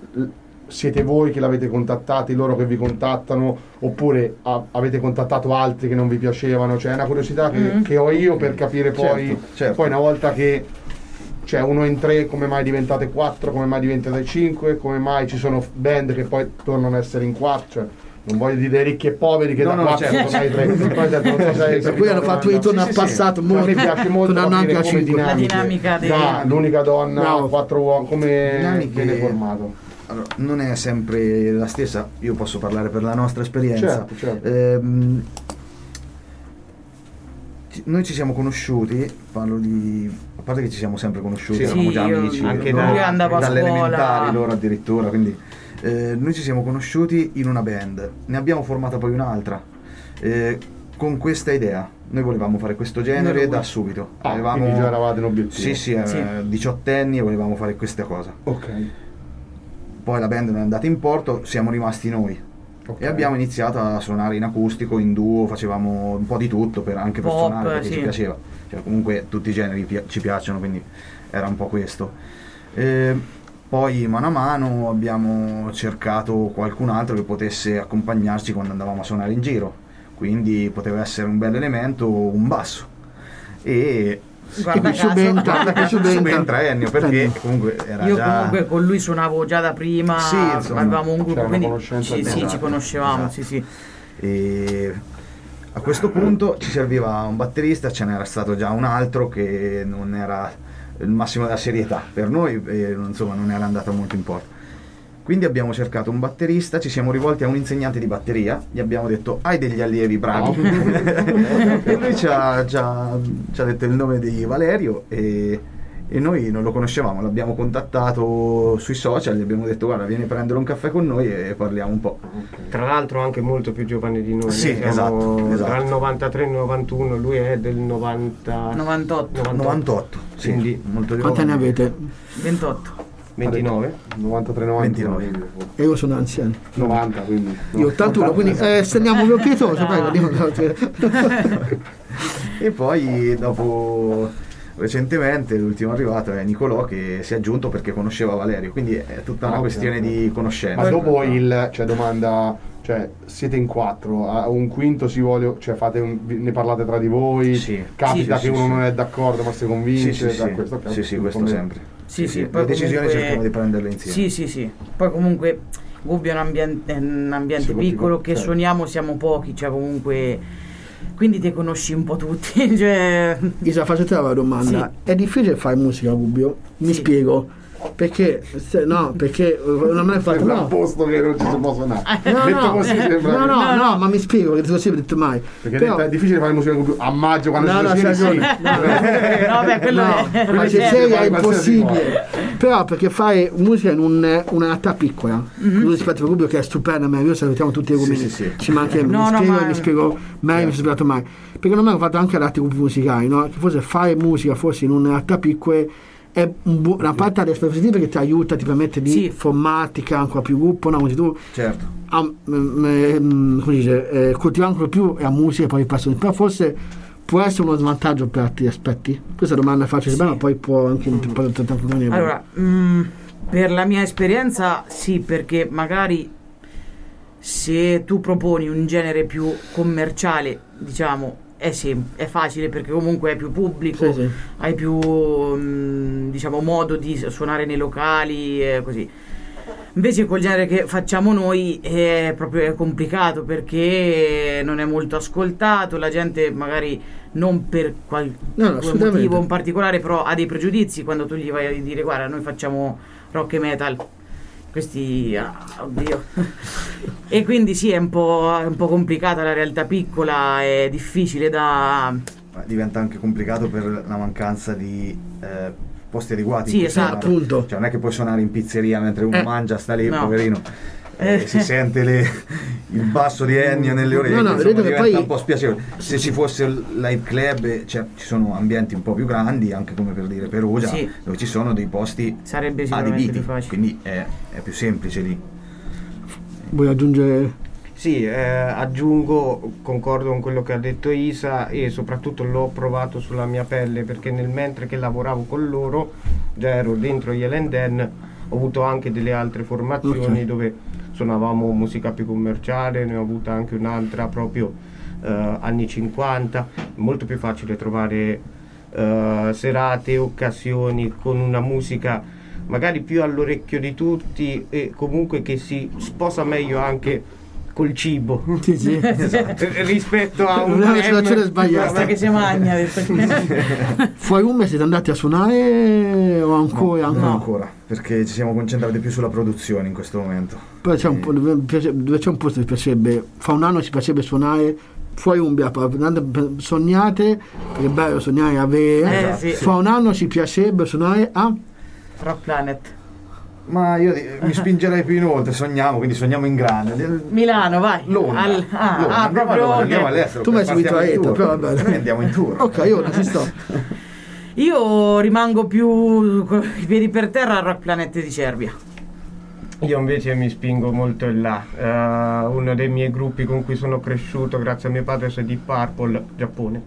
Siete voi che l'avete contattati, loro che vi contattano, oppure a- avete contattato altri che non vi piacevano? Cioè è una curiosità che, Mm. che ho io per capire poi, Certo, certo. poi una volta che cioè uno in tre, come mai diventate quattro, come mai diventate cinque, come mai ci sono band che poi tornano a essere in quattro, cioè, non voglio dire ricchi e poveri che No, da no, quattro certo. sono ai tre. Poi certo, non so se hai Per cui hanno fatto ritorno al passato, A molto, me piace molto tornando anche capire a come cinque. La dinamiche. dinamica dei- Da l'unica donna, Bravo. quattro uomini, come Dinamiche- viene formato? Allora, non è sempre la stessa, io posso parlare per la nostra esperienza. Certo, certo. Ehm, ci- noi ci siamo conosciuti, parlo di... a parte che ci siamo sempre conosciuti, Sì, eravamo sì, già io- amici, anche loro- da- io andavo a dalle scuola. elementari loro addirittura, quindi eh, noi ci siamo conosciuti in una band, ne abbiamo formata poi un'altra, eh, con questa idea. Noi volevamo fare questo genere Noi- da subito. Ah, quindi già eravate un obiettivo. Sì, sì, eh, Sì. diciottenni e volevamo fare questa cosa. Ok. Poi la band non è andata in porto, siamo rimasti noi. Ok. E abbiamo iniziato a suonare in acustico, in duo, facevamo un po' di tutto per, anche per Pop, suonare perché sì. ci piaceva, cioè, comunque tutti i generi pi- ci piacciono, quindi era un po' questo. E poi mano a mano abbiamo cercato qualcun altro che potesse accompagnarci quando andavamo a suonare in giro, quindi poteva essere un bel elemento un basso, e Guarda Che caso. subentra, guarda che che subentra. subentra Ennio, perché Ennio. comunque era Io già... comunque con lui suonavo già da prima, Sì, insomma, avevamo un c'era gruppo, una quindi conoscenza sì, di- sì, ci esatto, conoscevamo, esatto. sì, sì. E a questo punto ci serviva un batterista, ce n'era stato già un altro che non era il massimo della serietà per noi, e insomma non era andato molto in porto. Quindi abbiamo cercato un batterista, ci siamo rivolti a un insegnante di batteria, gli abbiamo detto: hai degli allievi bravi? E lui ci ha, ci ha- ci ha detto il nome di Valerio, e, e noi non lo conoscevamo, l'abbiamo contattato sui social, gli abbiamo detto: guarda, vieni a prendere un caffè con noi e parliamo un po'. Tra l'altro anche molto più giovane di noi. Sì, Noi siamo esatto, esatto. Tra il novantatré e il novantuno, lui è del novanta... novantotto, novantotto, sì, Quindi molto Quanti anni giovane. avete? ventotto. ventinove. novantatré novantuno. ventinove. E io sono anziano. novanta, quindi. Io ottantuno, quindi eh, stendiamo più pietoso, prego, dico- E poi dopo, recentemente, l'ultimo arrivato è Nicolò, che si è aggiunto perché conosceva Valerio, quindi è tutta una Ah, ok. questione di conoscenza. Ma dopo il, cioè domanda, cioè siete in quattro, a un quinto si vuole, cioè fate un, ne parlate tra di voi, Sì. capita Sì, che sì, uno sì. non è d'accordo ma si Sì, convince, sì, da sì, questo, ok, sì, sì, un questo po' meno. sempre. Sì, sì, Le poi decisioni comunque- cerchiamo di prenderle insieme. Sì, sì, sì. Poi comunque Gubbio è un ambiente, è un ambiente Sì, piccolo, molti- che certo. suoniamo siamo pochi, cioè comunque... Quindi ti conosci un po' tutti, cioè... Isa, faccio te una domanda. È difficile fare musica, Gubbio? Mi Sì. spiego. Perché, se- no, perché non mi hai fatto... Sembra No. un posto che non ci si può suonare. No, Detto no, così eh, sembra no, che- no, no, ma mi spiego, perché così ho detto mai. Perché Però- è difficile fare musica con- a maggio quando No, ci no, sono c'hai sì. ragione. No, no. No, beh, quello No, è... ma è se certo. sei è fare qualsiasi impossibile. Però perché fare musica in un- una realtà piccola, Mhm. rispetto a Gubbio che è stupenda, meravigliosa, salutiamo tutti i Sì, uomini, sì, sì. ci mancherebbe, No, mi no, spiego ma- e mi spiego mai, mi sono spiegato mai. Perché non mi hanno fatto anche altri gruppi musicali, no? Che forse fare musica forse in una realtà piccole è un bu- una parte delle aspetti positive che ti aiuta, ti permette di Sì. formarti, creare ancora più gruppo, no? Quindi tu Certo. a, mm, mm, come dice, eh, coltivare ancora più a musica e poi il passo, però forse può essere uno svantaggio per altri aspetti. Questa domanda è facile, Sì. bene, ma poi può anche poi tanto venire. Allora, mm, per la mia esperienza sì, perché magari se tu proponi un genere più commerciale, diciamo, è, sem- è facile perché comunque è più pubblico, Sì, sì. hai più mm, diciamo modo di suonare nei locali e così. Invece col genere che facciamo noi è proprio è complicato perché non è molto ascoltato, la gente magari non per qualche No, no, assolutamente. motivo in particolare, però ha dei pregiudizi quando tu gli vai a dire guarda noi facciamo rock e metal. Questi, ah, oddio. E quindi sì, è un po', è un po' complicata la realtà piccola, è difficile da... Ma diventa anche complicato per la mancanza di eh, posti adeguati. Sì, in cui esatto. suonare. Appunto. Cioè non è che puoi suonare in pizzeria mentre uno Eh. mangia, sta lì, No. poverino. Eh. E si sente le- il basso di Ennio nelle orecchie, No, no, insomma, vedo che diventa poi- un po' spiacevole. Se ci fosse il live club, eh, cioè, ci sono ambienti un po' più grandi, anche come per dire Perugia, Sì. dove ci sono dei posti Sarebbe sicuramente adibiti, più facile. quindi è, è più semplice lì. Vuoi aggiungere? Sì, eh, aggiungo, concordo con quello che ha detto Isa e soprattutto l'ho provato sulla mia pelle perché nel mentre che lavoravo con loro, già ero dentro gli L and N, ho avuto anche delle altre formazioni Ok. dove suonavamo musica più commerciale, ne ho avuta anche un'altra proprio eh, anni cinquanta, molto più facile trovare eh, serate, occasioni con una musica magari più all'orecchio di tutti e comunque che si sposa meglio anche col cibo Sì, sì. rispetto a un Non è una situazione M. sbagliata. Basta che si magna. adesso. Fuori un mese siete andati a suonare o ancora? No, non ancora? ancora, perché ci siamo concentrati più sulla produzione in questo momento. Poi c'è un po' dove, mi piace- dove c'è un posto che mi piacerebbe, fa un anno ci piacerebbe suonare fuori Umbria, sognate, perché è bello sognare a vere. Eh, sì. Fa un anno ci piacerebbe suonare a Rock Planet. Ma io di- mi spingerei più in oltre, sogniamo, quindi sogniamo in grande. Milano, vai. Londra. Al- ah, Londra, ah, andiamo, proprio allora, ok. andiamo all'estero. Tu mi hai partiamo seguito a in Eta, tour. però va bene. Noi andiamo in tour. ok, ora ci sto. Io rimango più con i piedi per terra al Rock Planet di Cervia. Io invece mi spingo molto in là. Uh, uno dei miei gruppi con cui sono cresciuto grazie a mio padre è Deep Purple, Giappone.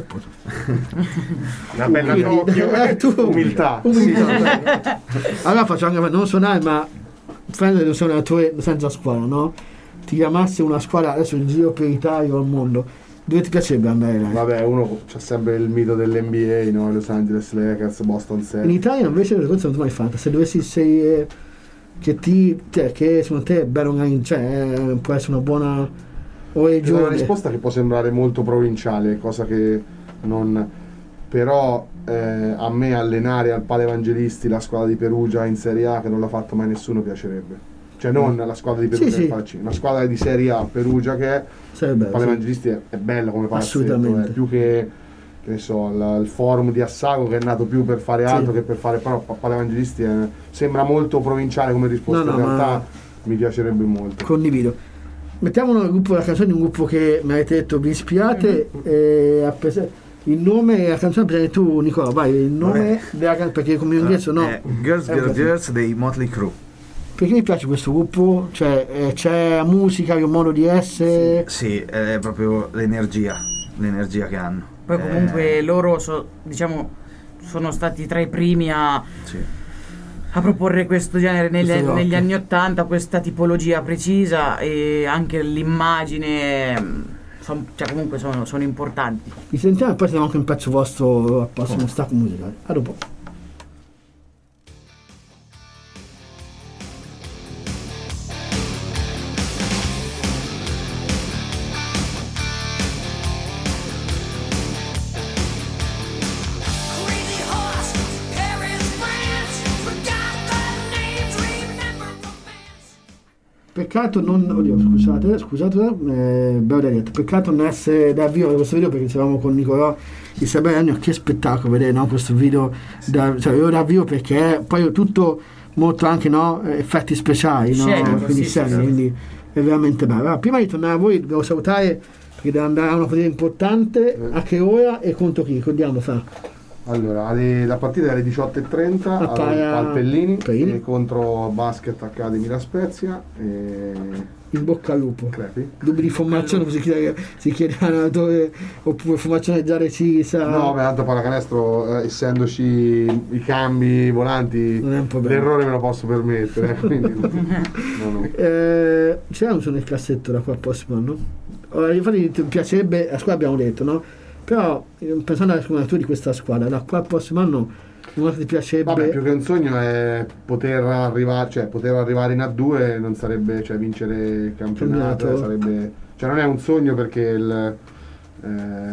Una bella Tokyo. Eh, tu, umiltà. umiltà. Allora faccio anche non suonare, ma prendere un suonatore senza squadra, no? Ti chiamasse una squadra adesso in giro per l'Italia o al mondo, dove ti piacerebbe andare? Là? Vabbè, uno c'ha sempre il mito dell'N B A, no? Los Angeles Lakers, Boston Celtics. In Italia invece le cose non sono mai fatte. Se dovessi sei che ti cioè, che secondo te è bello, cioè, può essere una buona è una risposta che può sembrare molto provinciale, cosa che non, però eh, a me allenare al Pala Evangelisti la squadra di Perugia in Serie A, che non l'ha fatto mai nessuno, piacerebbe. Cioè non la squadra di Perugia, sì, sì. Una squadra di Serie A Perugia che è Sarebbe, Pala sì. Evangelisti è, è bella come palazzetto, assolutamente. È più che, che ne so, la, il forum di Assago, che è nato più per fare altro sì. che per fare, però Pala Evangelisti è, sembra molto provinciale come risposta, no, no, in realtà ma... mi piacerebbe molto. Condivido. Mettiamo un gruppo, la canzone di un gruppo che mi avete detto vi ispirate, mm-hmm. e pres- il nome e la canzone presenti tu, Nicola, vai, il nome Vabbè. della canzone, perché come in inglese no. Eh, Girls, Girls, Girls dei Motley Crue. Perché mi piace questo gruppo? Cioè eh, c'è la musica, il modo di essere? Sì, sì, è proprio l'energia, l'energia che hanno. Poi comunque eh... loro so, diciamo sono stati tra i primi a... Sì. a proporre questo genere negli, questo negli anni ottanta, questa tipologia precisa, e anche l'immagine, son, cioè comunque sono, sono importanti. Vi sentiamo e poi sentiamo anche un pezzo vostro al prossimo stacco musicale. A dopo. Peccato non, oddio, scusate, scusate, eh, bello da detto, peccato non essere da vivo questo video, perché eravamo con Nicolò di Sabè anni, che spettacolo vedere, no, questo video da, cioè io da vivo, perché poi tutto molto anche, no, effetti speciali, no, Scenico, quindi sì, serie, sì, sì. quindi è veramente bello. Allora, prima di tornare a voi devo salutare perché devo andare a una partita importante, eh. a che ora e contro chi? Ricordiamo fa. Allora, alle, la partita è alle diciotto e trenta al, al Pellini, Pellini. E contro Basket Academy La Spezia e... in bocca al lupo. Crepi. Dubbi di formazione si chiede, si chiede allenatore, oppure formazione già decisa. No, beh, tanto pallacanestro, eh, essendoci i cambi volanti, non è un problema. L'errore me lo posso permettere, quindi no, no. Eh, c'è un nel cassetto da qua al prossimo anno? Ora, infatti ti piacerebbe, la squadra abbiamo detto, no? Però pensando alla squadra di questa squadra, da qua al prossimo anno non ti piacerebbe. Vabbè, più che un sogno è poter arrivare, cioè poter arrivare in A due, non sarebbe, cioè vincere il campionato, campionato. Sarebbe, cioè non è un sogno, perché il eh,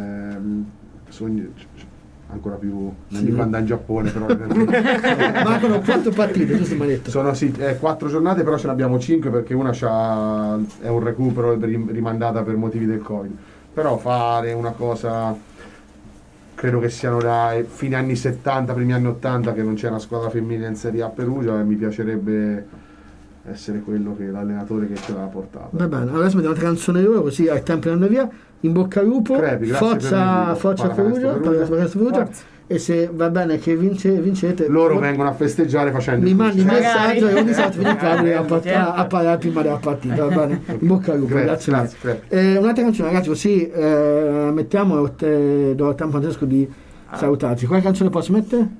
sogno ancora più, non sì. dico andare in Giappone, però mancano quattro partite, giusto mi ha detto. Sono sì, eh, quattro giornate, però ce ne abbiamo cinque, perché una c'ha, è un recupero rimandata per motivi del Covid. Però fare una cosa, credo che siano da fine anni settanta, primi anni ottanta, che non c'è una squadra femminile in Serie A a Perugia, e mi piacerebbe essere quello che l'allenatore che ce l'ha portato. Va bene, adesso mettiamo una canzone loro, così al tempo di andare via. In bocca al lupo, Crepi, forza, forza Perugia, Pallacanestro Perugia. E se va bene che vince, vincete, loro mo- vengono a festeggiare facendo mi mandi un Magari. messaggio e ogni tanto vieni qua a, part- Certo. a parlare prima della partita, va bene? In bocca al lupo, Crepi, grazie mille. grazie, Crepi. Eh, un'altra canzone, ragazzi, così eh, mettiamo eh, do tempo Francesco di salutarci. Quale canzone posso mettere?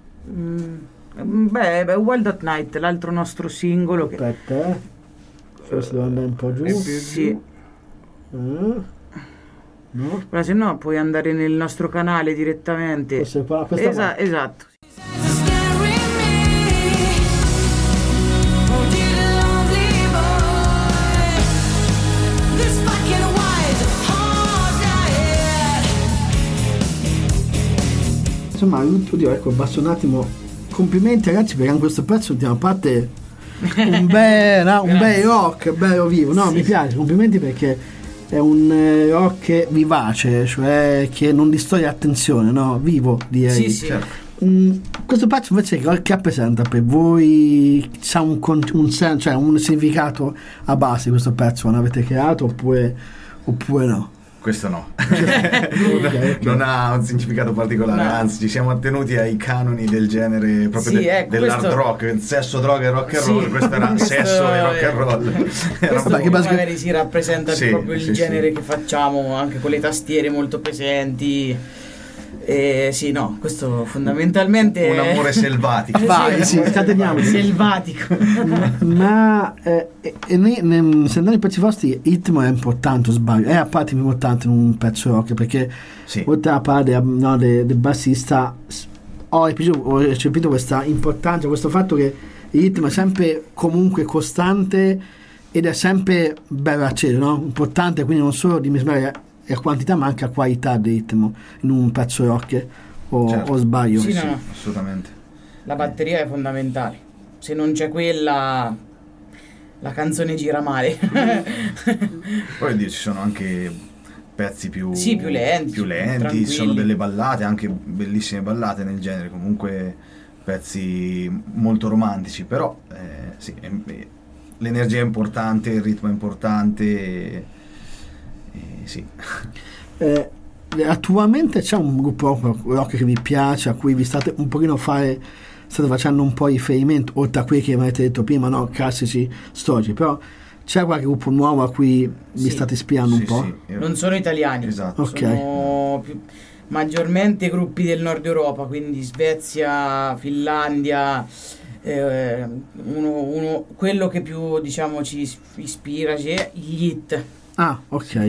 Mm, beh, beh, Wild at Night, l'altro nostro singolo che... Aspetta, eh. Forse devo andare un po' giù. Sì. Eh. No? Ma se no puoi andare nel nostro canale direttamente. Forse qua, questa Esa- qua. esatto. Insomma, oddio, ecco, basta un attimo. Complimenti ragazzi, perché in questo pezzo l'ultima parte un bel, no, un bel rock, bello vivo, no? Sì, mi piace, complimenti, perché è un eh, rock vivace, cioè che non distoglie attenzione, no? Vivo, direi. Sì, sì. Mm, questo pezzo invece che, che rappresenta per voi? C'ha un, con- un sen- cioè un significato a base questo pezzo? Non avete creato oppure, oppure no? Questo no, Ok. non ha un significato particolare, No. anzi ci siamo attenuti ai canoni del genere proprio Sì, de- ecco, dell'hard questo- rock, sesso, droga e rock and Sì, roll, questo era questo sesso e rock è- and roll. Era Questo Vabbè, che base- magari si rappresenta Sì, proprio il sì, genere sì. che facciamo, anche con le tastiere molto pesanti. E sì, no, questo fondamentalmente Un amore selvatico. Vai, sì, scateniamoci. selvatico. Ma eh, e, e ne- ne- se andare ai pezzi vostri, il ritmo è importante, o sbaglio? È a parte importante in un pezzo rock, perché Sì. oltre alla parte no, del del bassista, s- ho episodio- ho recepito questa importanza, questo fatto che il ritmo è sempre comunque costante ed è sempre bello acceso, no? Importante, quindi non solo di misurare la quantità ma anche la qualità del ritmo in un pezzo rock, o, Certo. o sbaglio? Sì, Sì, no, sì, no. assolutamente. La batteria è fondamentale. Se non c'è quella, la canzone gira male. Poi oddio, ci sono anche pezzi più, Sì, più lenti, più più lenti, tranquilli. sono delle ballate, anche bellissime ballate nel genere, comunque pezzi molto romantici, però eh, sì, è- è- l'energia è importante, il ritmo è importante, e, e sì. Eh, attualmente c'è un gruppo rock che vi piace, a cui vi state un pochino fare, state facendo un po' riferimento, oltre a quelli che avete detto prima, no? Classici storici, però c'è qualche gruppo nuovo a cui vi Sì. state ispirando un Sì, po'? sì, eh, Non sono italiani. Esatto. Ok. Sono più- maggiormente gruppi del nord Europa, quindi Svezia, Finlandia. eh, uno, uno- quello che più diciamo ci is- ispira sì, è gli Hit. Ah, ok.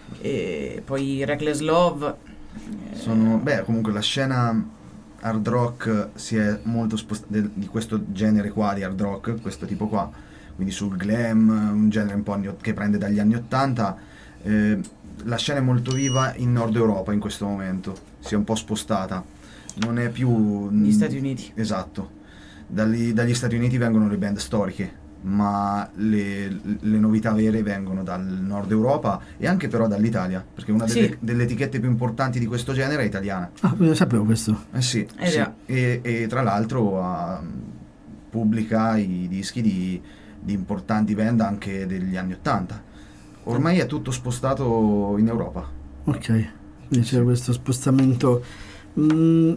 E poi Reckless Love. eh, Sono, beh, comunque la scena hard rock si è molto spostata di questo genere qua di hard rock, questo tipo qua, quindi sul glam, un genere un po' anni- che prende dagli anni ottanta. eh, la scena è molto viva in Nord Europa in questo momento, si è un po' spostata, non è più Gli Stati Uniti. Esatto, Dagli, dagli Stati Uniti vengono le band storiche, ma le, le novità vere vengono dal Nord Europa e anche però dall'Italia, perché una delle, Sì. delle etichette più importanti di questo genere è italiana. Ah, non lo sapevo questo. Eh sì, Eh sì. già. E, e tra l'altro ha- pubblica i dischi di, di importanti band anche degli anni Ottanta. Ormai è tutto spostato in Europa. Ok, quindi c'è questo spostamento. Mm,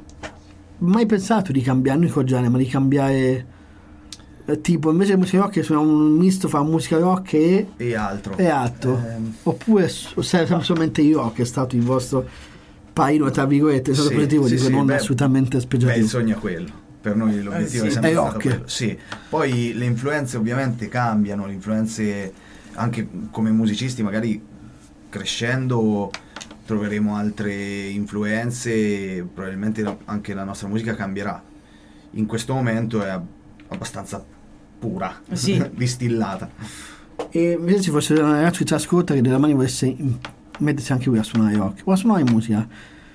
mai pensato di cambiare, non dico genere, ma di cambiare eh, tipo, invece di musica rock sono un misto fra musica rock e, E altro. e altro, Ehm, oppure s- se- semplicemente il rock è stato il vostro paino tra virgolette, è stato Sì, positivo, sì, dico, sì, non beh, assolutamente beh, speciativo. il sogno è quello. Per noi l'obiettivo Eh, è sì. sempre È stato rock. quello. Sì. Poi le influenze ovviamente cambiano, le influenze anche come musicisti magari crescendo troveremo altre influenze e probabilmente la- anche la nostra musica cambierà. In questo momento è ab- abbastanza pura, Sì. distillata. E invece ci fosse un ragazzo che ci ascolta che della mani volesse in- mettersi anche lui a suonare rock o a suonare musica,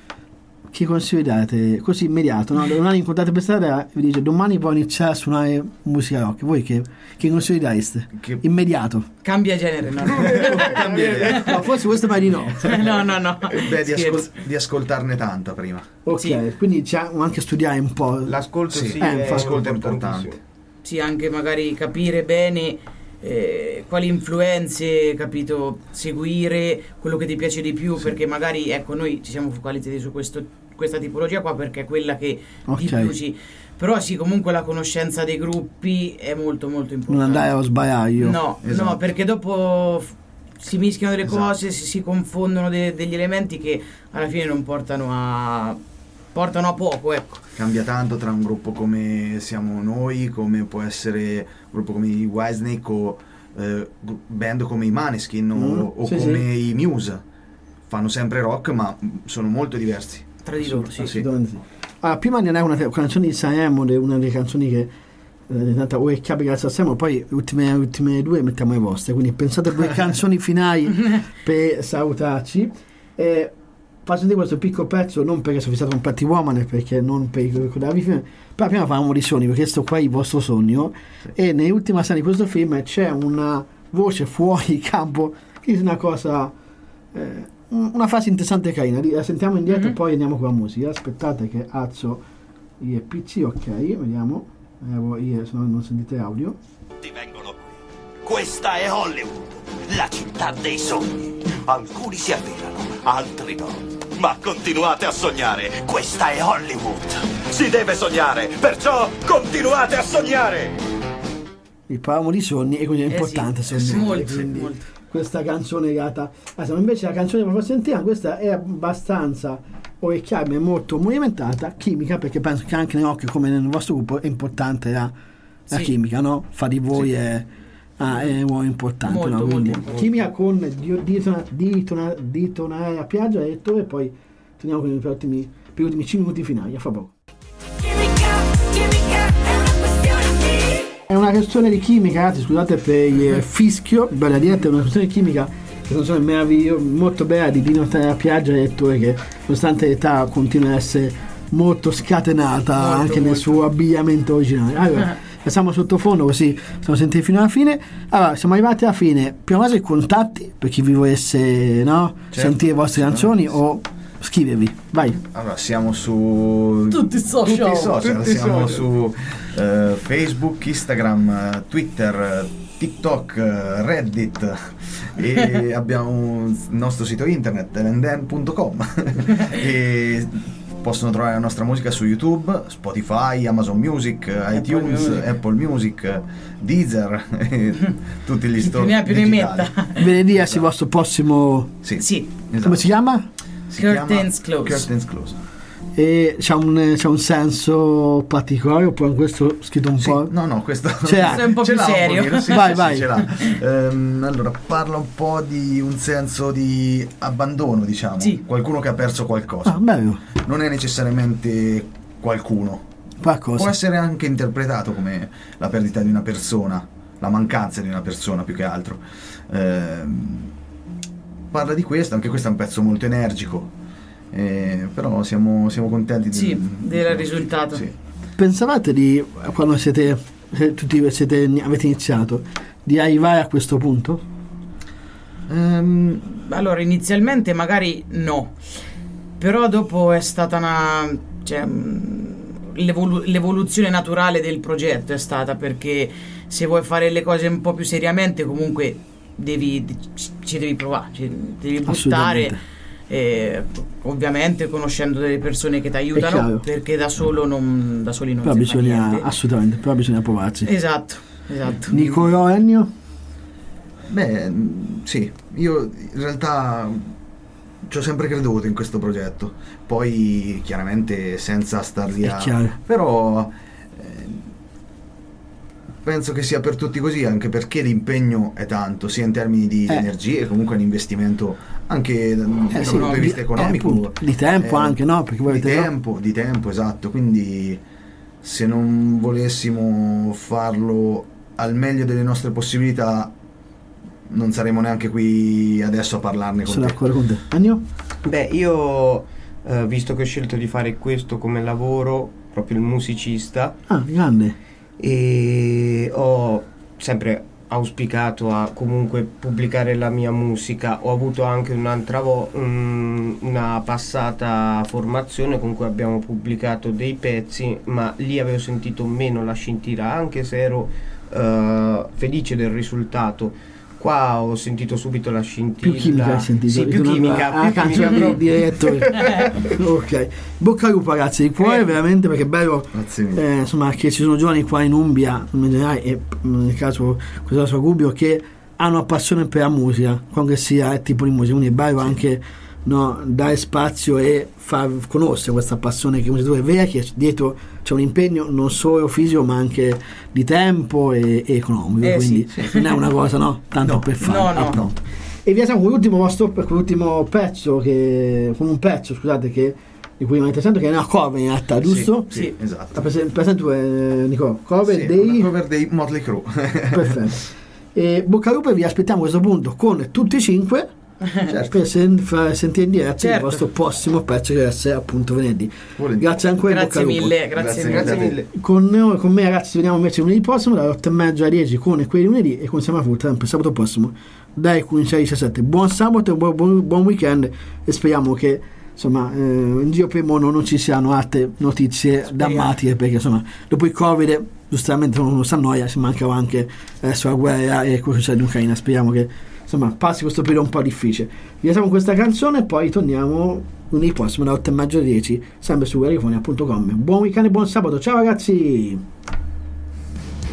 che consigliate così immediato, no? Domani incontrate per strada e vi dice domani voglio iniziare a suonare musica rock, voi che, che consigli dareste? Che Immediato. Cambia genere, no? no. cambia idea. No, forse questo mai di no. no, no, no. Beh, di, Scherzo. ascol- di ascoltarne tanta prima. Ok, Sì. quindi c'è anche studiare un po'. L'ascolto Sì, sì, eh, è infatti. L'ascolto è importantissimo. importante. Sì, anche magari capire bene eh, quali influenze, capito, seguire, quello che ti piace di più, perché magari, ecco, noi ci siamo focalizzati su questo, questa tipologia qua perché è quella che Ok. di più ci... Però sì, comunque la conoscenza dei gruppi è molto molto Non importante. andare allo sbaraglio. No, Esatto. no, perché dopo f- si mischiano delle Esatto. cose, si, si confondono de- degli elementi che alla fine non portano a... portano a poco, ecco. Cambia tanto tra un gruppo come siamo noi, come può essere un gruppo come i Whitesnake o eh, gru- band come i Maneskin o, Mm, o sì, come i Muse. Fanno sempre rock ma sono molto diversi. Tra di loro, sì. Assolutamente sì. Ah, prima di andare a una te- canzone di Sanremo, de- una delle canzoni che eh, è tanta orecchiabile grazie a Sanremo, poi le ultime, le ultime due mettiamo le vostre, quindi pensate a due canzoni finali per salutarci. E faccio sentire questo piccolo pezzo, non perché sono fissato con Pretty Woman, perché non per ricordarvi il film, però prima parliamo di sogni, perché questo qua è il vostro sogno, e nell'ultima scena di questo film c'è una voce fuori campo che è una cosa... eh, una fase interessante e carina. La sentiamo indietro, Mhm. poi andiamo con la musica. Aspettate che alzo il P C, ok, vediamo. Eh, voi- io, se no non sentite audio. Ti vengono Questa è Hollywood, la città dei sogni. Alcuni si avverano, altri no. Ma continuate a sognare. Questa è Hollywood. Si deve sognare, perciò continuate a sognare. Il parliamo di sogni e quindi è Eh importante sì, sognare. molto, quindi molto. questa canzone legata. Ah, se invece la canzone che vi sentiamo, questa è abbastanza orecchiabile, è molto movimentata, chimica, perché penso che anche nell'occhio, come nel vostro gruppo, è importante la, la Sì. chimica, no? Fa di voi Sì. è, ah, è un importante, Molto, no? Quindi, molto, molto. chimica con di- ditona- ditona- ditonare la piaggia e e poi torniamo con i per ultimi, per gli ultimi cinque minuti finali, a fra poco. È una questione di chimica, ragazzi, scusate per il fischio, bella diretta, è una questione di chimica, che non so, meravigliosa, molto bella di Dino la piaggia e lettore che nonostante l'età continua a essere molto scatenata Molto, anche nel molto. suo abbigliamento originale. Allora, passiamo sottofondo così siamo sentiti fino alla fine. Allora, siamo arrivati alla fine. Prima cosa i contatti per chi vi volesse, no, Certo, sentire le vostre certo. canzoni o scrivervi. Vai. Allora, siamo su Tutti i social. tutti i social, Tutti i siamo social. su eh, Facebook, Instagram, eh, Twitter, eh, TikTok, eh, Reddit e abbiamo il nostro sito internet elenden punto com e possono trovare la nostra musica su YouTube, Spotify, Amazon Music, iTunes, Music. Apple Music, Deezer e tutti gli Chi più store ne ha più ne digitali. metta. Venerdì è il vostro prossimo. Sì, Sì. esatto. Come si chiama? Si chiama Curtains Close. Curtains Close. E c'ha un, c'ha un senso particolare oppure questo scritto un Sì, po'? no, no, questo Ce l'ha. Questo è un po' ce più l'ha serio. pochino, sì, Vai, sì, vai. sì, ce l'ha. Ehm, allora, parla un po' di un senso di abbandono, diciamo. Sì. Qualcuno che ha perso qualcosa. Ah, bello. Non è necessariamente qualcuno. Qualcosa. Può essere anche interpretato come la perdita di una persona, la mancanza di una persona più che altro. Ehm, parla di questo, anche questo è un pezzo molto energico. Eh, però siamo, siamo contenti Sì, del, del risultato. Sì. Pensavate di, quando siete, se tutti siete, avete iniziato, di arrivare a questo punto? Ehm, Allora, inizialmente magari no, però dopo è stata una... Cioè, mh, l'evolu- l'evoluzione naturale del progetto è stata, perché se vuoi fare le cose un po' più seriamente comunque devi, ci devi provare, ci devi buttare, Assolutamente. eh, ovviamente conoscendo delle persone che ti aiutano, chiaro. perché da solo non, da soli non Però si fa bisogna, niente. assolutamente, però bisogna provarci. Esatto, esatto. Nicolò, Ennio? Beh, mh, sì, io in realtà ci ho sempre creduto in questo progetto, poi chiaramente senza star lì È a... chiaro. Però eh, penso che sia per tutti così, anche perché l'impegno è tanto, sia in termini di Eh. energie, comunque è un investimento anche da un Eh, sì, punto di di- vista eh, economico. appunto, di tempo anche, no? Perché voi di avete- tempo, di tempo, esatto, quindi se non volessimo farlo al meglio delle nostre possibilità non saremo neanche qui adesso a parlarne con Sono te. d'accordo con te. Ennio? Beh, io eh, visto che ho scelto di fare questo come lavoro, proprio il musicista, Ah, grande. e ho sempre auspicato a comunque pubblicare la mia musica. Ho avuto anche un'altra vo- un- una passata formazione con cui abbiamo pubblicato dei pezzi, ma lì avevo sentito meno la scintilla, anche se ero eh, felice del risultato. Qua ho sentito subito la scintilla. Più chimica hai sentito? Sì, più Ritornando chimica, alla più canzone chimica di- di direttore. Ok, bocca al lupo ragazzi, di cuore veramente, perché è bello, Grazie mille. eh, insomma, che ci sono giovani qua in Umbria in generale, e nel caso questo suo Gubbio, che hanno una passione per la musica, qualunque sia il tipo di musica, quindi è bello anche, no, dare spazio e far conoscere questa passione che è vera, che dietro c'è un impegno non solo fisico ma anche di tempo e, e economico, Eh, quindi sì, sì. non è una cosa, no, tanto No, per fare, no, no. appunto. E vi siamo con l'ultimo vostro, con l'ultimo pezzo che, con un pezzo, scusate, che di cui mi avete sentito, che è una cover in realtà, giusto? Sì, sì, esatto. Presente, presente eh, Nico, cover Sì, dei una cover dei Motley Crue. perfetto. E bocca al lupo, e vi aspettiamo a questo punto con tutti e cinque Certo. per sen- far sentire in diretta il Certo. vostro prossimo pezzo, che deve essere appunto venerdì. Volentieri. Grazie ancora, in bocca Grazie al lupo. mille, grazie, Grazie mille. Grazie a te. mille. Con noi, con me ragazzi, ci vediamo invece lunedì prossimo dalle otto e mezza alle dieci con quelli lunedì, e con Siamo Full sempre sabato prossimo dai quindici alle diciassette. Buon sabato e buon, buon, buon weekend, e speriamo che insomma eh, in giro per il mondo non ci siano altre notizie drammatiche, perché insomma dopo il Covid giustamente uno si annoia, si mancava anche adesso la guerra e quello che c'è in Ucraina. Speriamo che insomma passi questo periodo un po' difficile. Vi lasciamo con questa canzone e poi torniamo lunedì prossimo alle otto e mezzo alle dieci, sempre su radiofonia punto com. Buon weekend e buon sabato, ciao ragazzi.